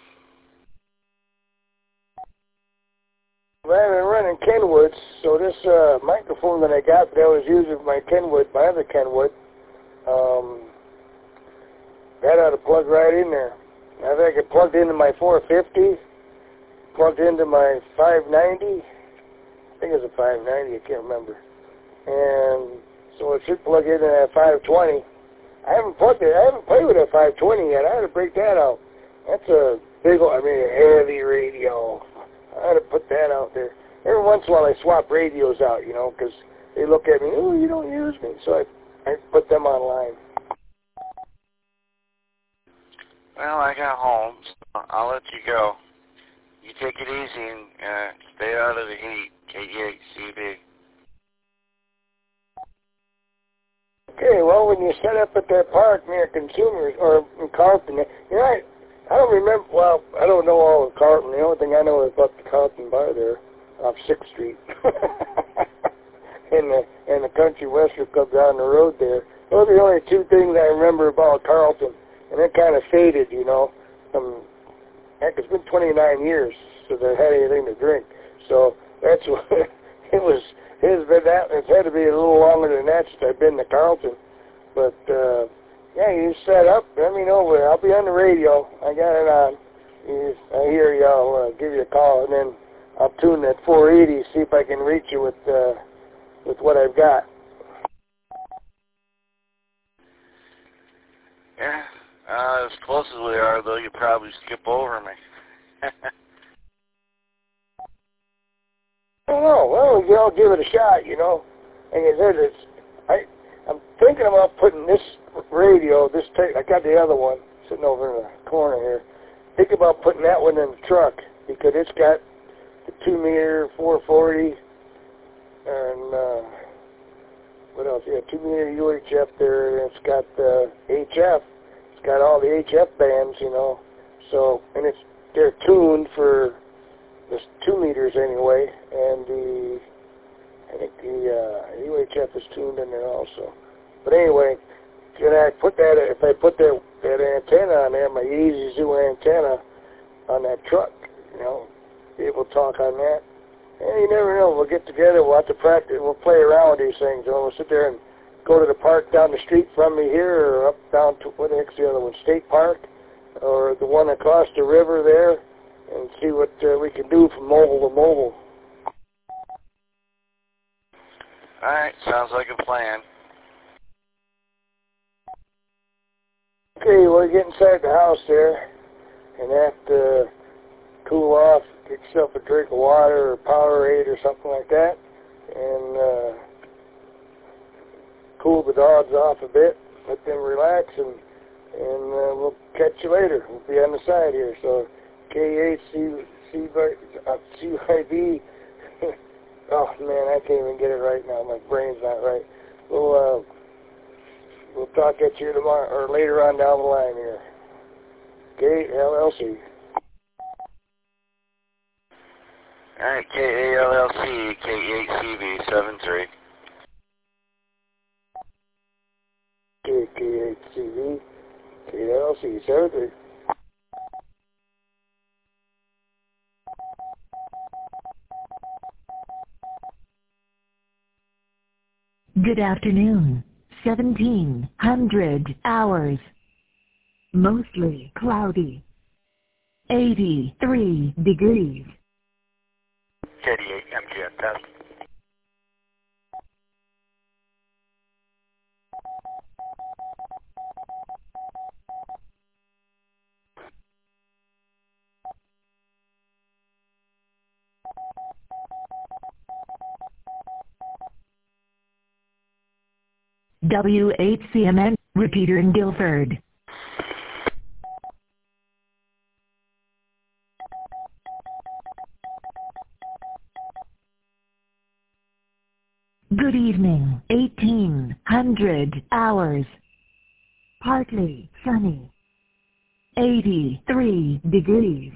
Well, I've been running Kenwoods, so this uh, microphone that I got that I was using for my Kenwood, my other Kenwood, um, that ought to plug right in there. I think it plugged into my four fifty, plugged into my five ninety. I think it's a five ninety, I can't remember. And so it should plug into that five twenty. I haven't plugged it. I haven't played with that five twenty yet. I had to break that out. That's a big, I mean, a heavy radio. I had to put that out there. Every once in a while I swap radios out, you know, because they look at me, oh, you don't use me. So I, I put them online. Well, I got home, so I'll let you go. You take it easy and uh, stay out of the heat. K E H C B. Okay, well, when you set up at that park near Consumers, or in Carlton, you know, I, I don't remember, well, I don't know all of Carlton. The only thing I know is about the Carlton Bar there off sixth street. and, the, and the Country Western Club down the road there. Those are the only two things I remember about Carlton. And it kind of faded, you know. Um, heck, it's been twenty-nine years since I had anything to drink. So that's what it was. It's been that. It's had to be a little longer than that since I've been to Carlton. But uh, yeah, you set up. Let me know. I'll be on the radio. I got it on. You, I hear you. I'll uh, give you a call, and then I'll tune that four eighty. See if I can reach you with uh, with what I've got. Yeah. Uh, as close as we are, though, you probably skip over me. I don't know. Well, we all give it a shot, you know. And I said, it's, I, I'm thinking about putting this radio, this tape, I got the other one sitting over in the corner here. Think about putting that one in the truck because it's got the two meter four forty and uh, what else? Yeah, two meter U H F there, and it's got the H F. It's got all the H F bands, you know. So, and it's they're tuned for the two meters anyway, and the I think the uh, U H F is tuned in there also. But anyway, can I put that? If I put that that antenna on there, my Yeezy Zoo antenna on that truck, you know, be able to talk on that. And you never know. We'll get together. We'll have to practice. We'll play around with these things. You know, we'll sit there and go to the park down the street from me here, or up down to what the heck's the other one, State Park, or the one across the river there, and see what uh, we can do from mobile to mobile. All right, sounds like a plan. Okay, well, you get inside the house there, and have to cool off, get yourself a drink of water or Powerade or something like that, and uh, cool the dogs off a bit, let them relax, and and uh, we'll catch you later. We'll be on the side here. So K H C Y B Oh, man, I can't even get it right now. My brain's not right. We'll, uh, we'll talk at you tomorrow, or later on down the line here. K L L C. Alright, K A L L C, K eight C V seven three. K eight C V, K L L C seven three. Good afternoon. seventeen hundred hours. Mostly cloudy. eighty-three degrees. K D eight M G N test. W eight C M N, repeater in Guilford. Good evening, eighteen hundred hours. Partly sunny. eighty-three degrees.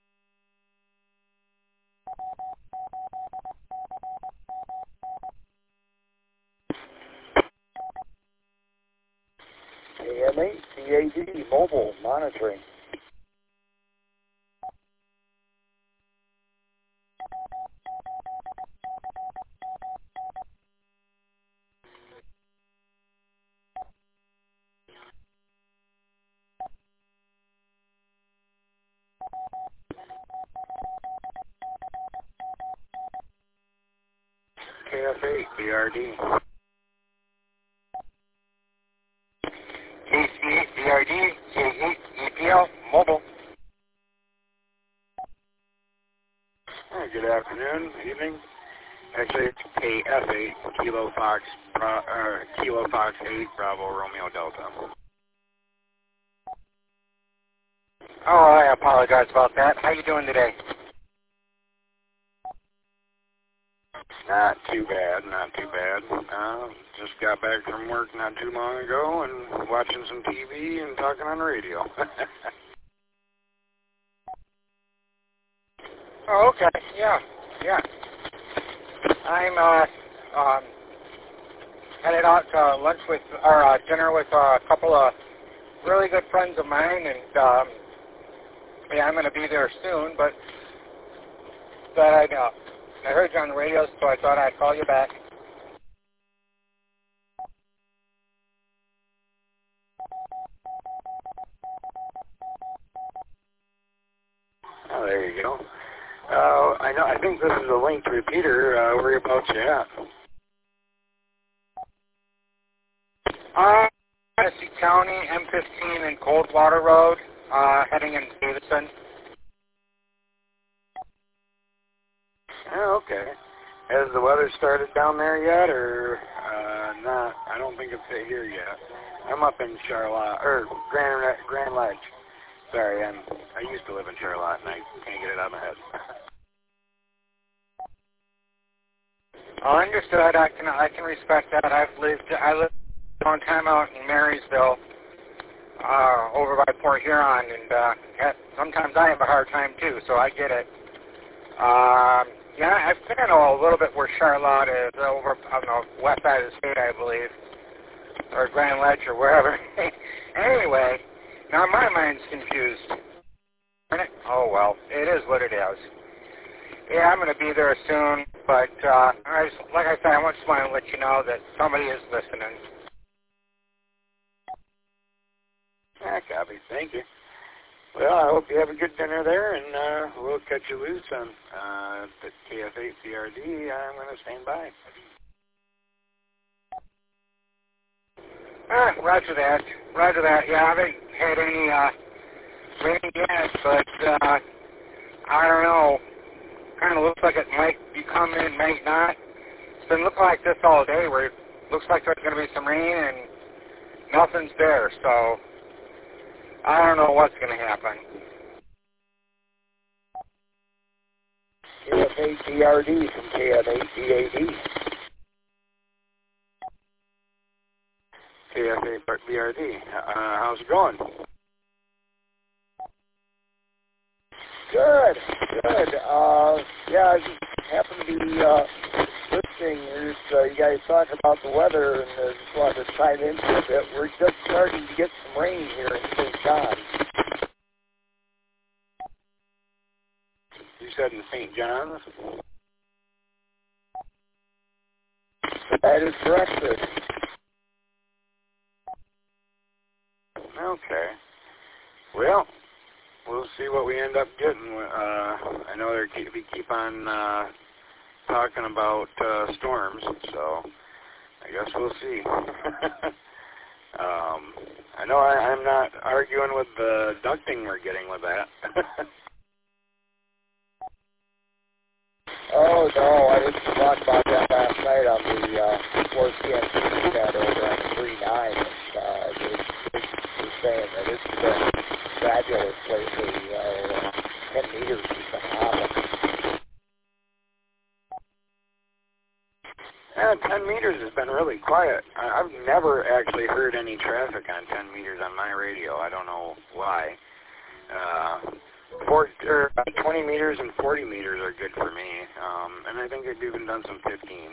A M eight C A D mobile monitoring. K F eight B R D. K C eight B R D, K eight E P L mobile. Hi, good afternoon, evening. Actually, it's K F eight, Kilo Fox, Bra uh, Kilo Fox eight, Bravo Romeo Delta. Oh, I apologize about that. How you doing today? Not too bad, not too bad. Uh, just got back from work not too long ago and watching some T V and talking on the radio. Oh, okay. Yeah, yeah. I'm uh, um, headed out to lunch with, or uh, dinner with uh, a couple of really good friends of mine, and um, yeah, I'm going to be there soon. But but I uh, I heard you on the radio, so I thought I'd call you back. Oh, there you go. Uh, I know. I think this is a linked repeater. Uh, whereabouts you at? Uh, Tennessee County, M fifteen and Coldwater Road, uh, heading into Davidson. Oh, okay. Has the weather started down there yet, or uh, not? I don't think it's hit here yet. I'm up in Charlotte, or Grand Grand Ledge. Sorry, I'm. I used to live in Charlotte, and I can't get it out of my head. Oh, understood. I can I can respect that. I've lived I lived a long time out in Marysville, uh, over by Port Huron, and uh, sometimes I have a hard time too. So I get it. Um, yeah, I think I know a little bit where Charlotte is, over on the west side of the state, I believe, or Grand Ledge or wherever. Anyway, now my mind's confused. Oh well, it is what it is. Yeah, I'm going to be there soon, but uh, I just, like I said, I just want to let you know that somebody is listening. Yeah, copy. Thank you. Well, I hope you have a good dinner there, and uh, we'll catch you loose on uh, the K F eight C R D. I'm going to stand by. Ah, roger that. Roger that. Yeah, I haven't had any uh, rain yet, but uh, I don't know. Kind of looks like it might be coming, might not. It's been looking like this all day, where it looks like there's going to be some rain and nothing's there. So I don't know what's going to happen. K F eight B R D from K M eight B A D. K F eight B R D. Uh, how's it going? Good, good. Uh, yeah, I just happened to be uh, listening. There's, uh, you guys talking about the weather, and uh, just wanted to chime in for a bit. We're just starting to get some rain here in Saint John. You said in Saint John's? That is correct, sir. Okay. Well, we'll see what we end up getting. Uh, I know they keep, we keep on uh, talking about uh, storms, so I guess we'll see. um, I know I, I'm not arguing with the ducting we're getting with that. Oh, no, I didn't talk about that last night on the uh, four C N C chat over on three nine. Uh, they, they were saying that it's been fabulous lately. Uh, ten meters is phenomenal. Yeah, ten meters has been really quiet. I, I've never actually heard any traffic on ten meters on my radio. I don't know why. Uh, four, or twenty meters and forty meters are good for me, um, and I think I've even done some fifteen.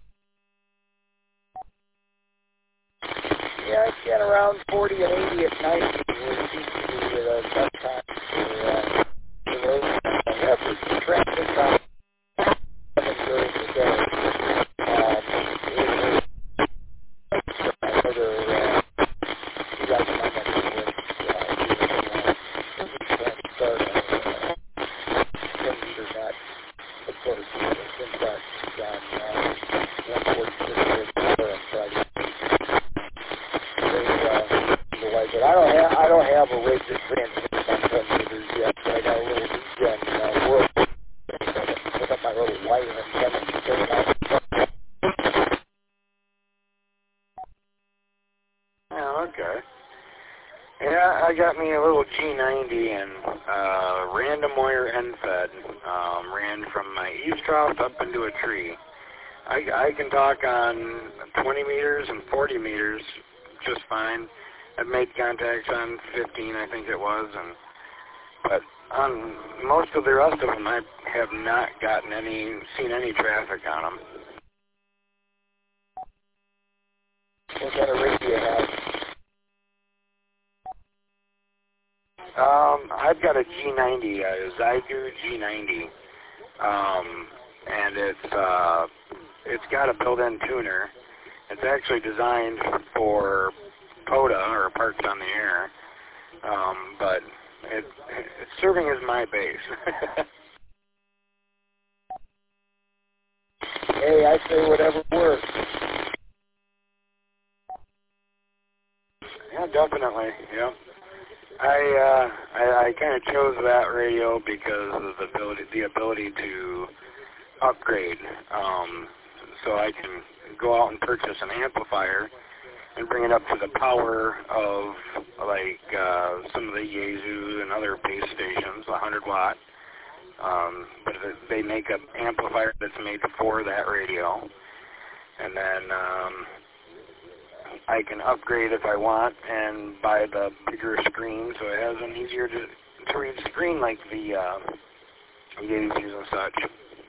Yeah, I get around forty and eighty at night. It seems to be the best time for uh, the road. I have the traffic on during the day. Um, it, it, another, uh, you guys might not be with, uh, start on uh, ten meters at, of course, since that's on uh, one forty-six on Friday. But I don't have I don't have a rig that transmits on ten meters yet. So I got a little regen uh, work. Put up my little wire and then take it out. Oh, okay. Yeah, I got me a little G ninety and uh, random wire end fed. Um, ran from my eavesdrop up into a tree. I, I can talk on twenty meters and forty meters just fine. I've made contacts on fifteen, I think it was, and but on most of the rest of them, I have not gotten any, seen any traffic on them. What kind of rig do you have? Um, I've got a G ninety, a Zygu G ninety, um, and it's uh, it's got a built-in tuner. It's actually designed for POTA, or Parks on the Air, um, but it, it's serving as my base. Hey, I say whatever works. Yeah, definitely. Yeah, I uh, I, I kind of chose that radio because of the ability the ability to upgrade, um, so I can go out and purchase an amplifier and bring it up to the power of like uh, some of the Yaesu and other base stations, one hundred watt. Um, but they make an amplifier that's made for that radio, and then um, I can upgrade if I want and buy the bigger screen so it has an easier to, to read screen like the uh, Yaesus and such.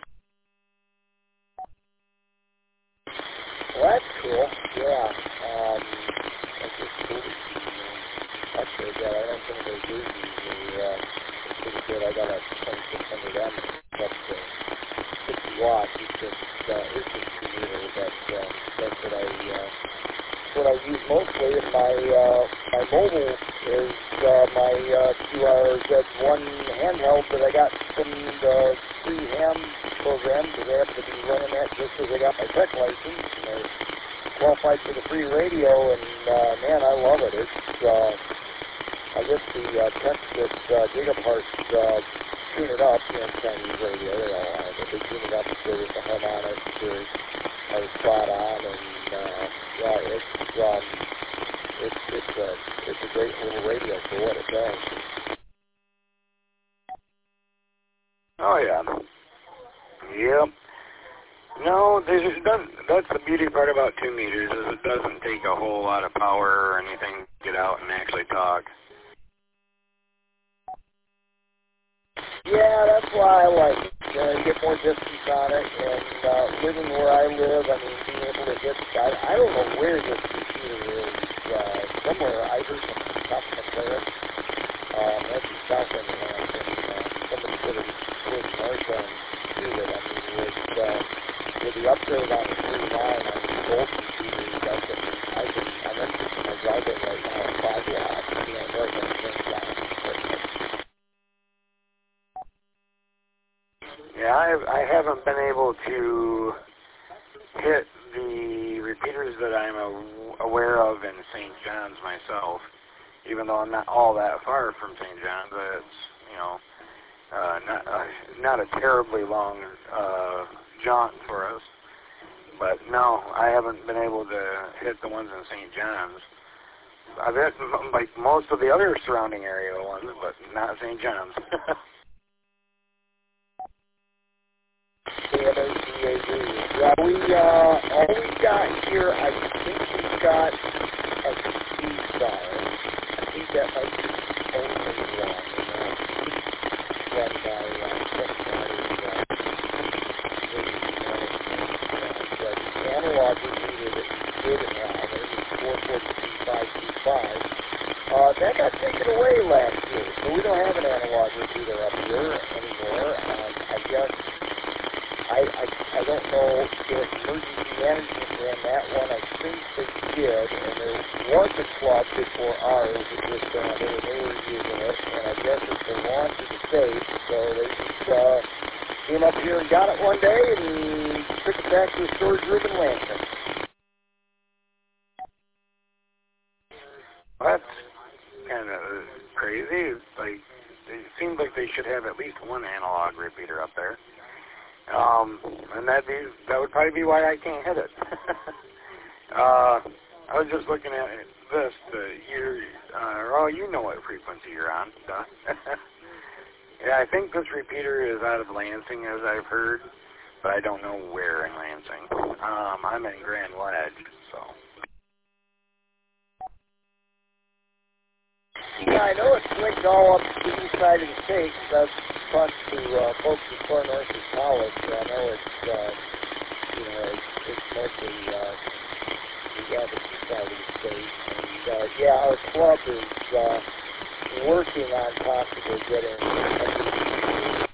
Well, that's cool. Yeah. Um, that's just cool. Upgrade that. I don't think they do these. Uh, pretty good. I got a twenty-six hundred M up to fifty watts. It's just, uh, it's just two meter, but uh, that's what I, uh, what I use mostly. And my, uh, my mobile is uh, my uh, Q R Z one handheld that I got from the free ham program, because I have to be running that just as I got my tech license, and I qualified for the free radio, and uh, man, I love it. It's, uh, I guess the uh, techs that uh, Gigaparts uh, tune it up, you know, Chinese radio, they all are, but they tune it up so that the harmonics are, are spot on, and uh, yeah, it's, um, it's, it's, a, it's a great little radio for what it does. Oh, yeah. No, there's, it doesn't, that's the beauty part about two meters is it doesn't take a whole lot of power or anything to get out and actually talk. Yeah, that's why I like it. You know, you get more distance on it, and uh, living where I live, I mean, being able to hit, I, I don't know where this computer is. Uh, somewhere I heard some stuff from there. Um, that's the south end of Lansing. Uh, somebody put it towards north end to it. I mean, with, uh, with the upgrade on the thirty-nine on the old computers, I can, I can, I'm interested in my driving right now at five watts. I mean, I'm right on the same line. Yeah, I, I haven't been able to hit the repeaters that I'm a, aware of in Saint John's myself, even though I'm not all that far from Saint John's. It's, you know, uh, not, uh, not a terribly long uh, jaunt for us. But no, I haven't been able to hit the ones in Saint John's. I've hit like most of the other surrounding area ones, but not Saint John's. Yeah, we, uh, all we got here, I think we've got a speed star. I think that might be the only one. Run by, uh, but the analog repeater that we did have, it was four forty-two five two five. Uh, that got taken away last year, so we don't have an analog repeater up here anymore. Um, I guess I, I, I don't know if emergency management ran that one. I think they did, and there was a club before ours that was down there, and they were using it, and I guess it belonged to the state, so they just uh, came up here and got it one day and took it back to the storage room in Lansing. That's kind of crazy. It's like, it seems like they should have at least one analog repeater up there. Um, and that'd be, that would probably be why I can't hit it. uh, I was just looking at this, the you're, uh, oh, you know what frequency you're on, duh. Yeah, I think this repeater is out of Lansing, as I've heard, but I don't know where in Lansing. Um, I'm in Grand Ledge, so. Yeah, I know it's linked all up to the east side of the state, because I've talked to uh, folks at Far North College. I know it's, uh, you know, it's, it's mostly, uh, yeah, the east side of the state. And, uh, yeah, our club is uh, working on possibly getting a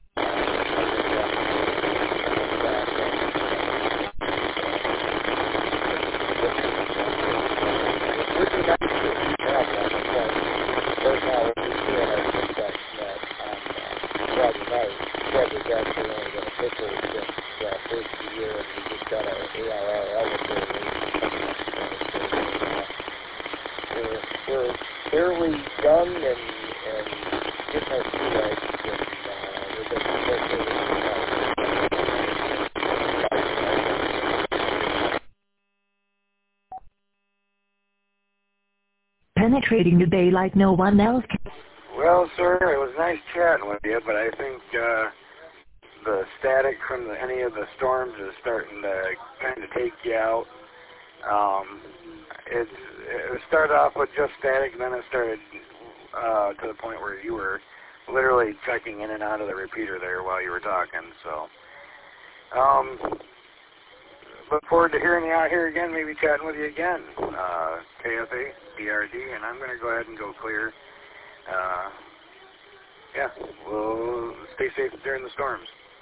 fairly young and, and getting our sea legs, and uh, we're just penetrating the bay like no one else can. Well, sir, it was nice chatting with you, but I think uh, the static from the, any of the storms is starting to kind of take you out. Um, it's, it started off with just static, and then it started uh, to the point where you were literally checking in and out of the repeater there while you were talking. So, um, look forward to hearing you out here again, maybe chatting with you again. Uh, K F A, B R D, and I'm going to go ahead and go clear. Uh, yeah, we'll stay safe during the storms.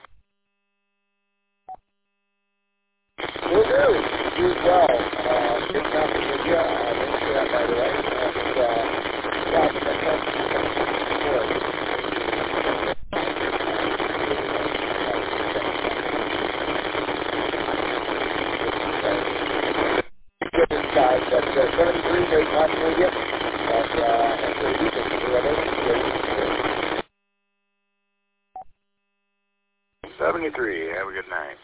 Will do. You as well. Uh, good talking with you. Uh, thanks for that, by the way. And, uh, yeah, thanks for good guys. But uh, seventy-three, great talking with you. And, uh, and so you can do whatever. seventy-three, have a good night.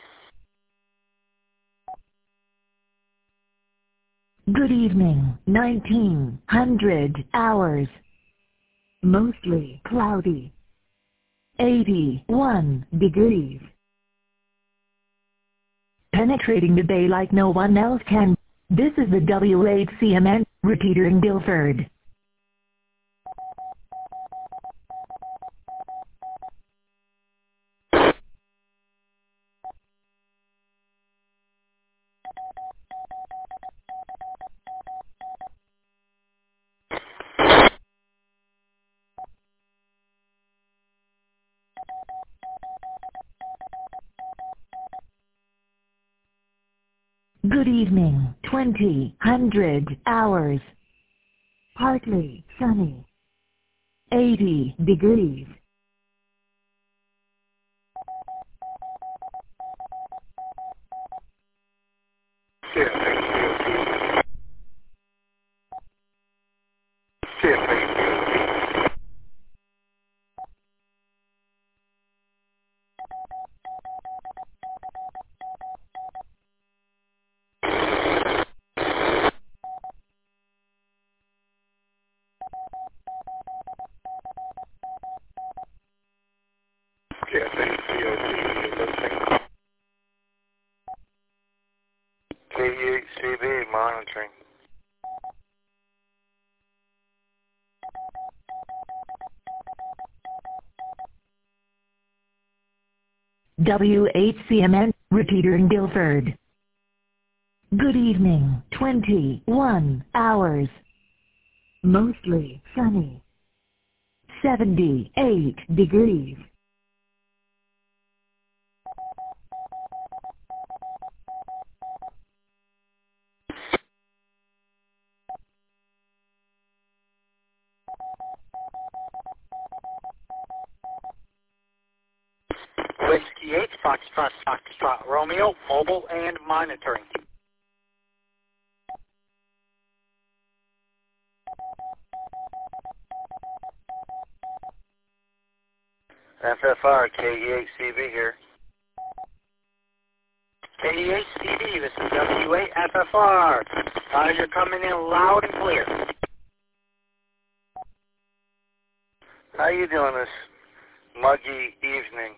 Good evening, nineteen hundred hours. Mostly cloudy. eighty-one degrees. penetrating the bay like no one else can. This is the W eight C M N repeater in Guilford. Good evening, twenty hundred hours. Partly sunny. eighty degrees. K E H C B monitoring. W eight C M N repeater in Guilford. Good evening, twenty-one hours. Mostly sunny. seventy-eight degrees. Whiskey eight, Foxtrot, Foxtrot, Romeo, mobile and monitoring. F F R, K E H C B here. K E H C B, this is W eight F F R. Uh, you're coming in loud and clear. How you doing this muggy evening?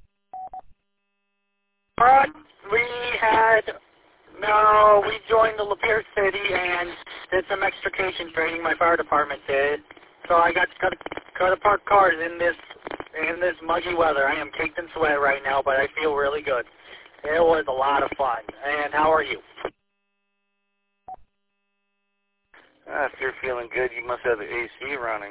Uh, we had, no, we joined the Lapeer City and did some extrication training, my fire department did. So I got to cut, cut apart cars in this, in this muggy weather. I am caked in sweat right now, but I feel really good. It was a lot of fun. And how are you? Uh, if you're feeling good, you must have the A C running.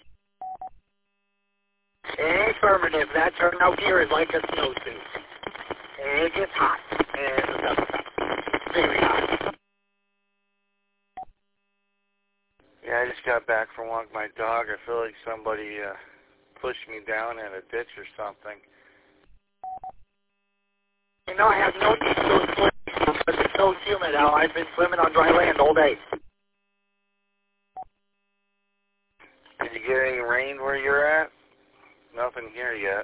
Affirmative. That turnout here is like a snowsuit. It gets hot in the summertime. Very hot. Yeah, I just got back from walking my dog. I feel like somebody uh, pushed me down in a ditch or something. You know, I have no need to go swimming because it's so humid out. I've been swimming on dry land all day. Did you get any rain where you're at? Nothing here yet.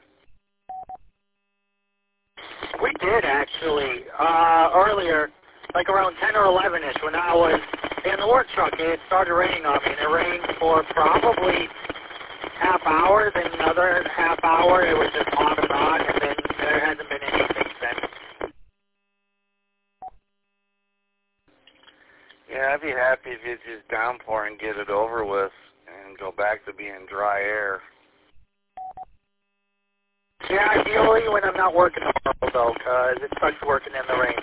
We did, actually. Uh, earlier, like around ten or eleven-ish, when I was in the work truck, it started raining on me, and it rained for probably half hour, then another half hour. It was just on and on, and then there hasn't been anything since. Yeah, I'd be happy if you just downpour and get it over with and go back to being dry air. Yeah, ideally when I'm not working tomorrow, though, because it sucks working in the rain.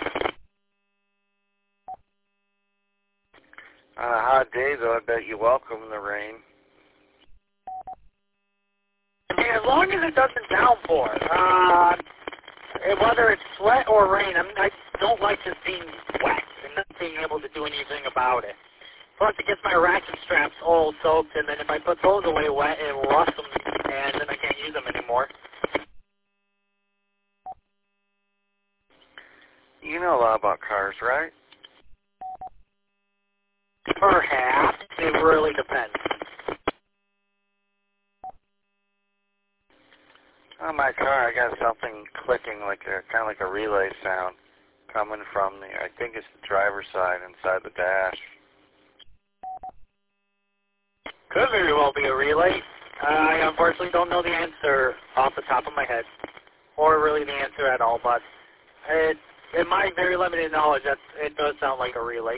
On a hot day, though, I bet you welcome the rain. I mean, as long as it doesn't downpour, uh, whether it's sweat or rain, I mean, I don't like just being wet and not being able to do anything about it. Plus, it gets my ratchet straps all soaked, and then if I put those away wet, it rusts them, and then I can't use them anymore. You know a lot about cars, right? Perhaps. It really depends. On my car, I got something clicking, like a kind of like a relay sound coming from the, I think it's the driver's side inside the dash. Could very well be a relay. Uh, I unfortunately don't know the answer off the top of my head, or really the answer at all, but it in my very limited knowledge, that's, it does sound like a relay.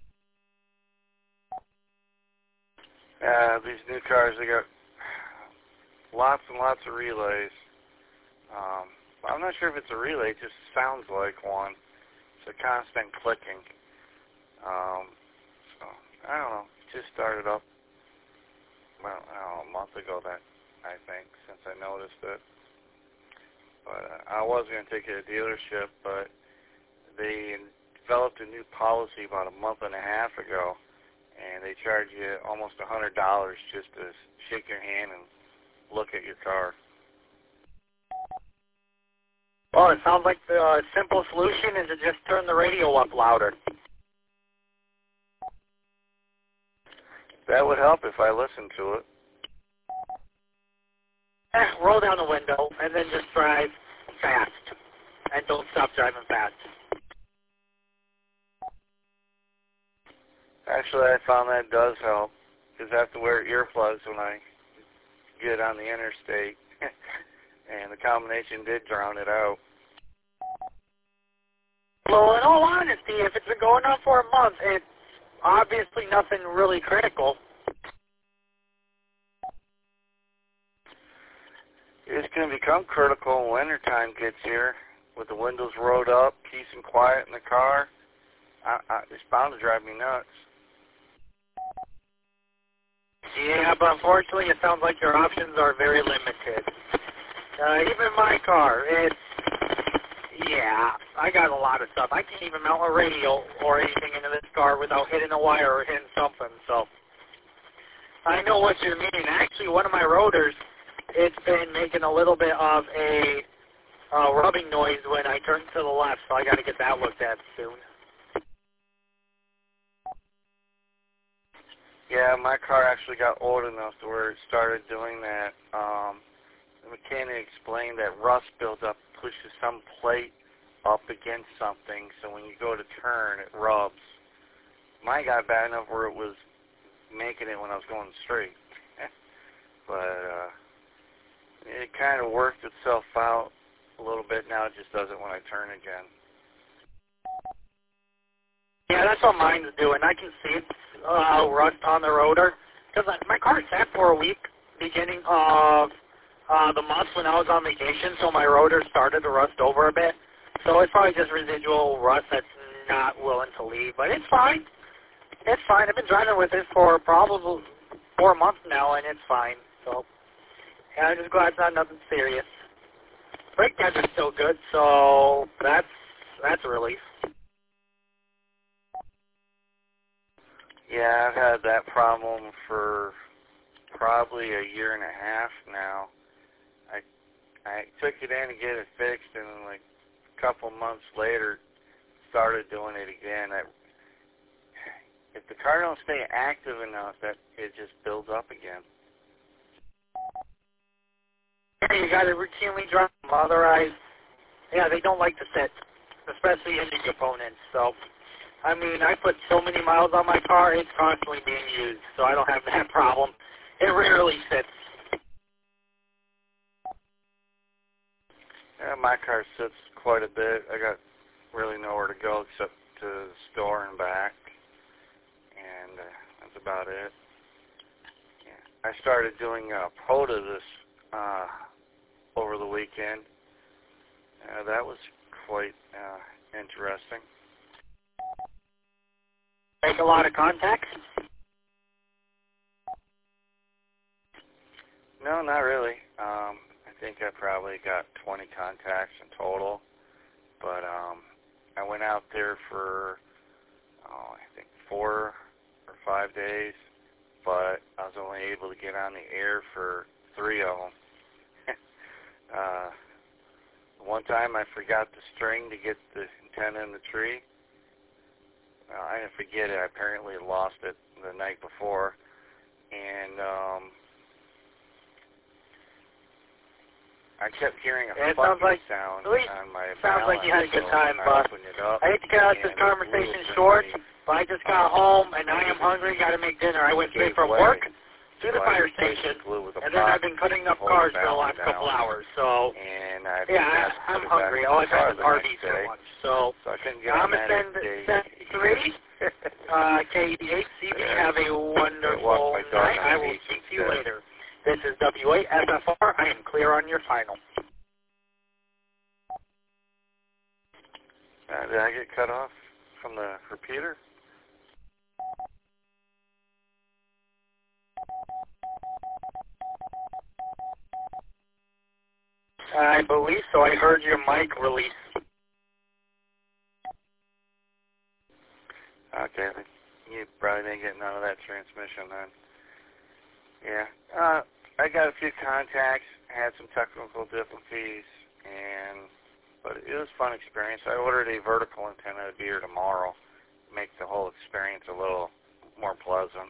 Uh, these new cars, they got lots and lots of relays. Um, I'm not sure if it's a relay. It just sounds like one. It's a constant clicking. Um, so, I don't know. It just started up, well, I don't know, a month ago, that I think, since I noticed it. But uh, I was going to take it to a dealership, but they developed a new policy about a month and a half ago, and they charge you almost a hundred dollars just to shake your hand and look at your car. Well, it sounds like the uh, simple solution is to just turn the radio up louder. That would help if I listened to it. Eh, roll down the window and then just drive fast. And don't stop driving fast. Actually, I found that does help, because I have to wear earplugs when I get on the interstate, and the combination did drown it out. Well, in all honesty, if it's been going on for a month, it's obviously nothing really critical. It's going to become critical when wintertime gets here, with the windows rolled up, peace and quiet in the car. I, I, it's bound to drive me nuts. Yeah, but unfortunately, it sounds like your options are very limited. Uh, even my car, it's, yeah, I got a lot of stuff. I can't even mount a radio or anything into this car without hitting a wire or hitting something, so I know what you mean. Actually, one of my rotors, it's been making a little bit of a uh, rubbing noise when I turn to the left, so I got to get that looked at soon. Yeah, my car actually got old enough to where it started doing that. Um, the mechanic explained that rust builds up, pushes some plate up against something, so when you go to turn, it rubs. Mine got bad enough where it was making it when I was going straight. But uh, it kind of worked itself out a little bit. Now it just does it when I turn again. Yeah, that's what mine's doing. I can see it. Uh, rust on the rotor, because my car sat for a week beginning of uh, the month when I was on vacation, so my rotor started to rust over a bit. So it's probably just residual rust that's not willing to leave, but it's fine. It's fine. I've been driving with it for probably four months now, and it's fine. So yeah, I'm just glad it's not nothing serious. Brake pads are still good, so that's that's a relief. Yeah, I've had that problem for probably a year and a half now. I I took it in to get it fixed, and like a couple months later, started doing it again. I, if the car don't stay active enough, that it just builds up again. Yeah, you got to routinely drive them. Otherwise, yeah, they don't like to sit, especially engine components. So. I mean, I put so many miles on my car, it's constantly being used, so I don't have that problem. It rarely sits. Yeah, my car sits quite a bit. I got really nowhere to go except to the store and back, and uh, that's about it. Yeah. I started doing uh, POTA this uh, over the weekend. Uh, that was quite uh, interesting. Make a lot of contacts? No, not really. Um, I think I probably got twenty contacts in total. But um, I went out there for, oh, I think four or five days. But I was only able to get on the air for three of them. uh, one time I forgot the string to get the antenna in the tree. Uh, I didn't forget it. I apparently lost it the night before. And um, I kept hearing a yeah, fucking like, sound at least on my sounds like you had a good so time, I but opened it up, I hate to cut this conversation short, but I just got home and I am hungry, got to make dinner. I went straight from work, to the So I fire replaced station, the glue with a and then I've been pop cutting up to hold cars the for the balance last couple down. hours. So And I yeah, forgot I, to I'm put it back hungry. in All the I've car had is the Arby's next day. for lunch. So So I couldn't get I'm on gonna that send day. send three. Uh, K E H C B, have a wonderful my dog night. on I the will beach speak to you instead. later. This is W A F F R. I am clear on your final. Uh, did I get cut off from the repeater? I believe so. I heard your mic release. Okay, you probably didn't get none of that transmission then. Yeah, uh, I got a few contacts, had some technical difficulties, and but it was a fun experience. I ordered a vertical antenna to be here tomorrow, make the whole experience a little more pleasant.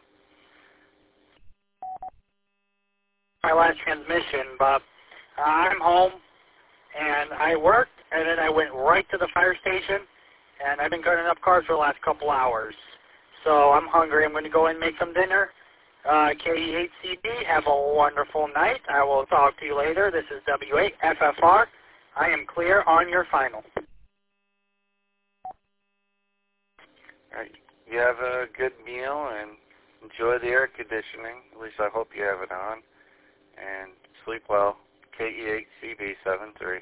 My last transmission, Bob. Uh, I'm home, and I worked, and then I went right to the fire station, and I've been cutting up cars for the last couple hours. So I'm hungry. I'm going to go and make some dinner. Uh, K E H C B, have a wonderful night. I will talk to you later. This is W A F F R. I am clear on your final. All right, you have a good meal and enjoy the air conditioning. At least I hope you have it on. And sleep well. K E H C B seven three.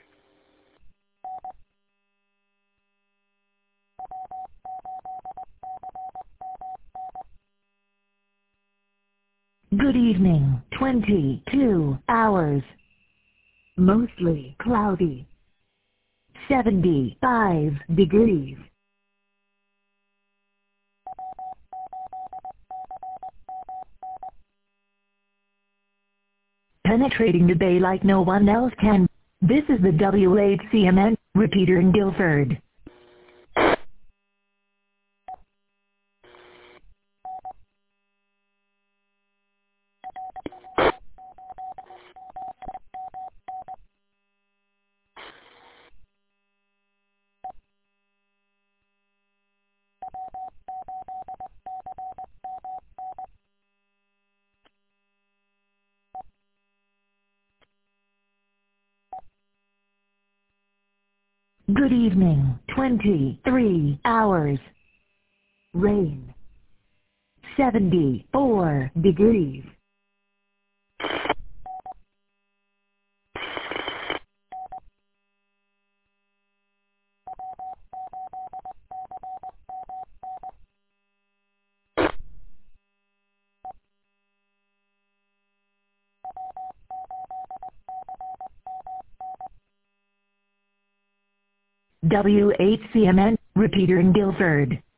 Good evening. twenty-two hours. Mostly cloudy. seventy-five degrees. Penetrating the bay like no one else can. This is the W H C M N repeater in Guilford. Good evening. twenty-three hours. Rain. seventy-four degrees. W H C M N repeater in Guilford.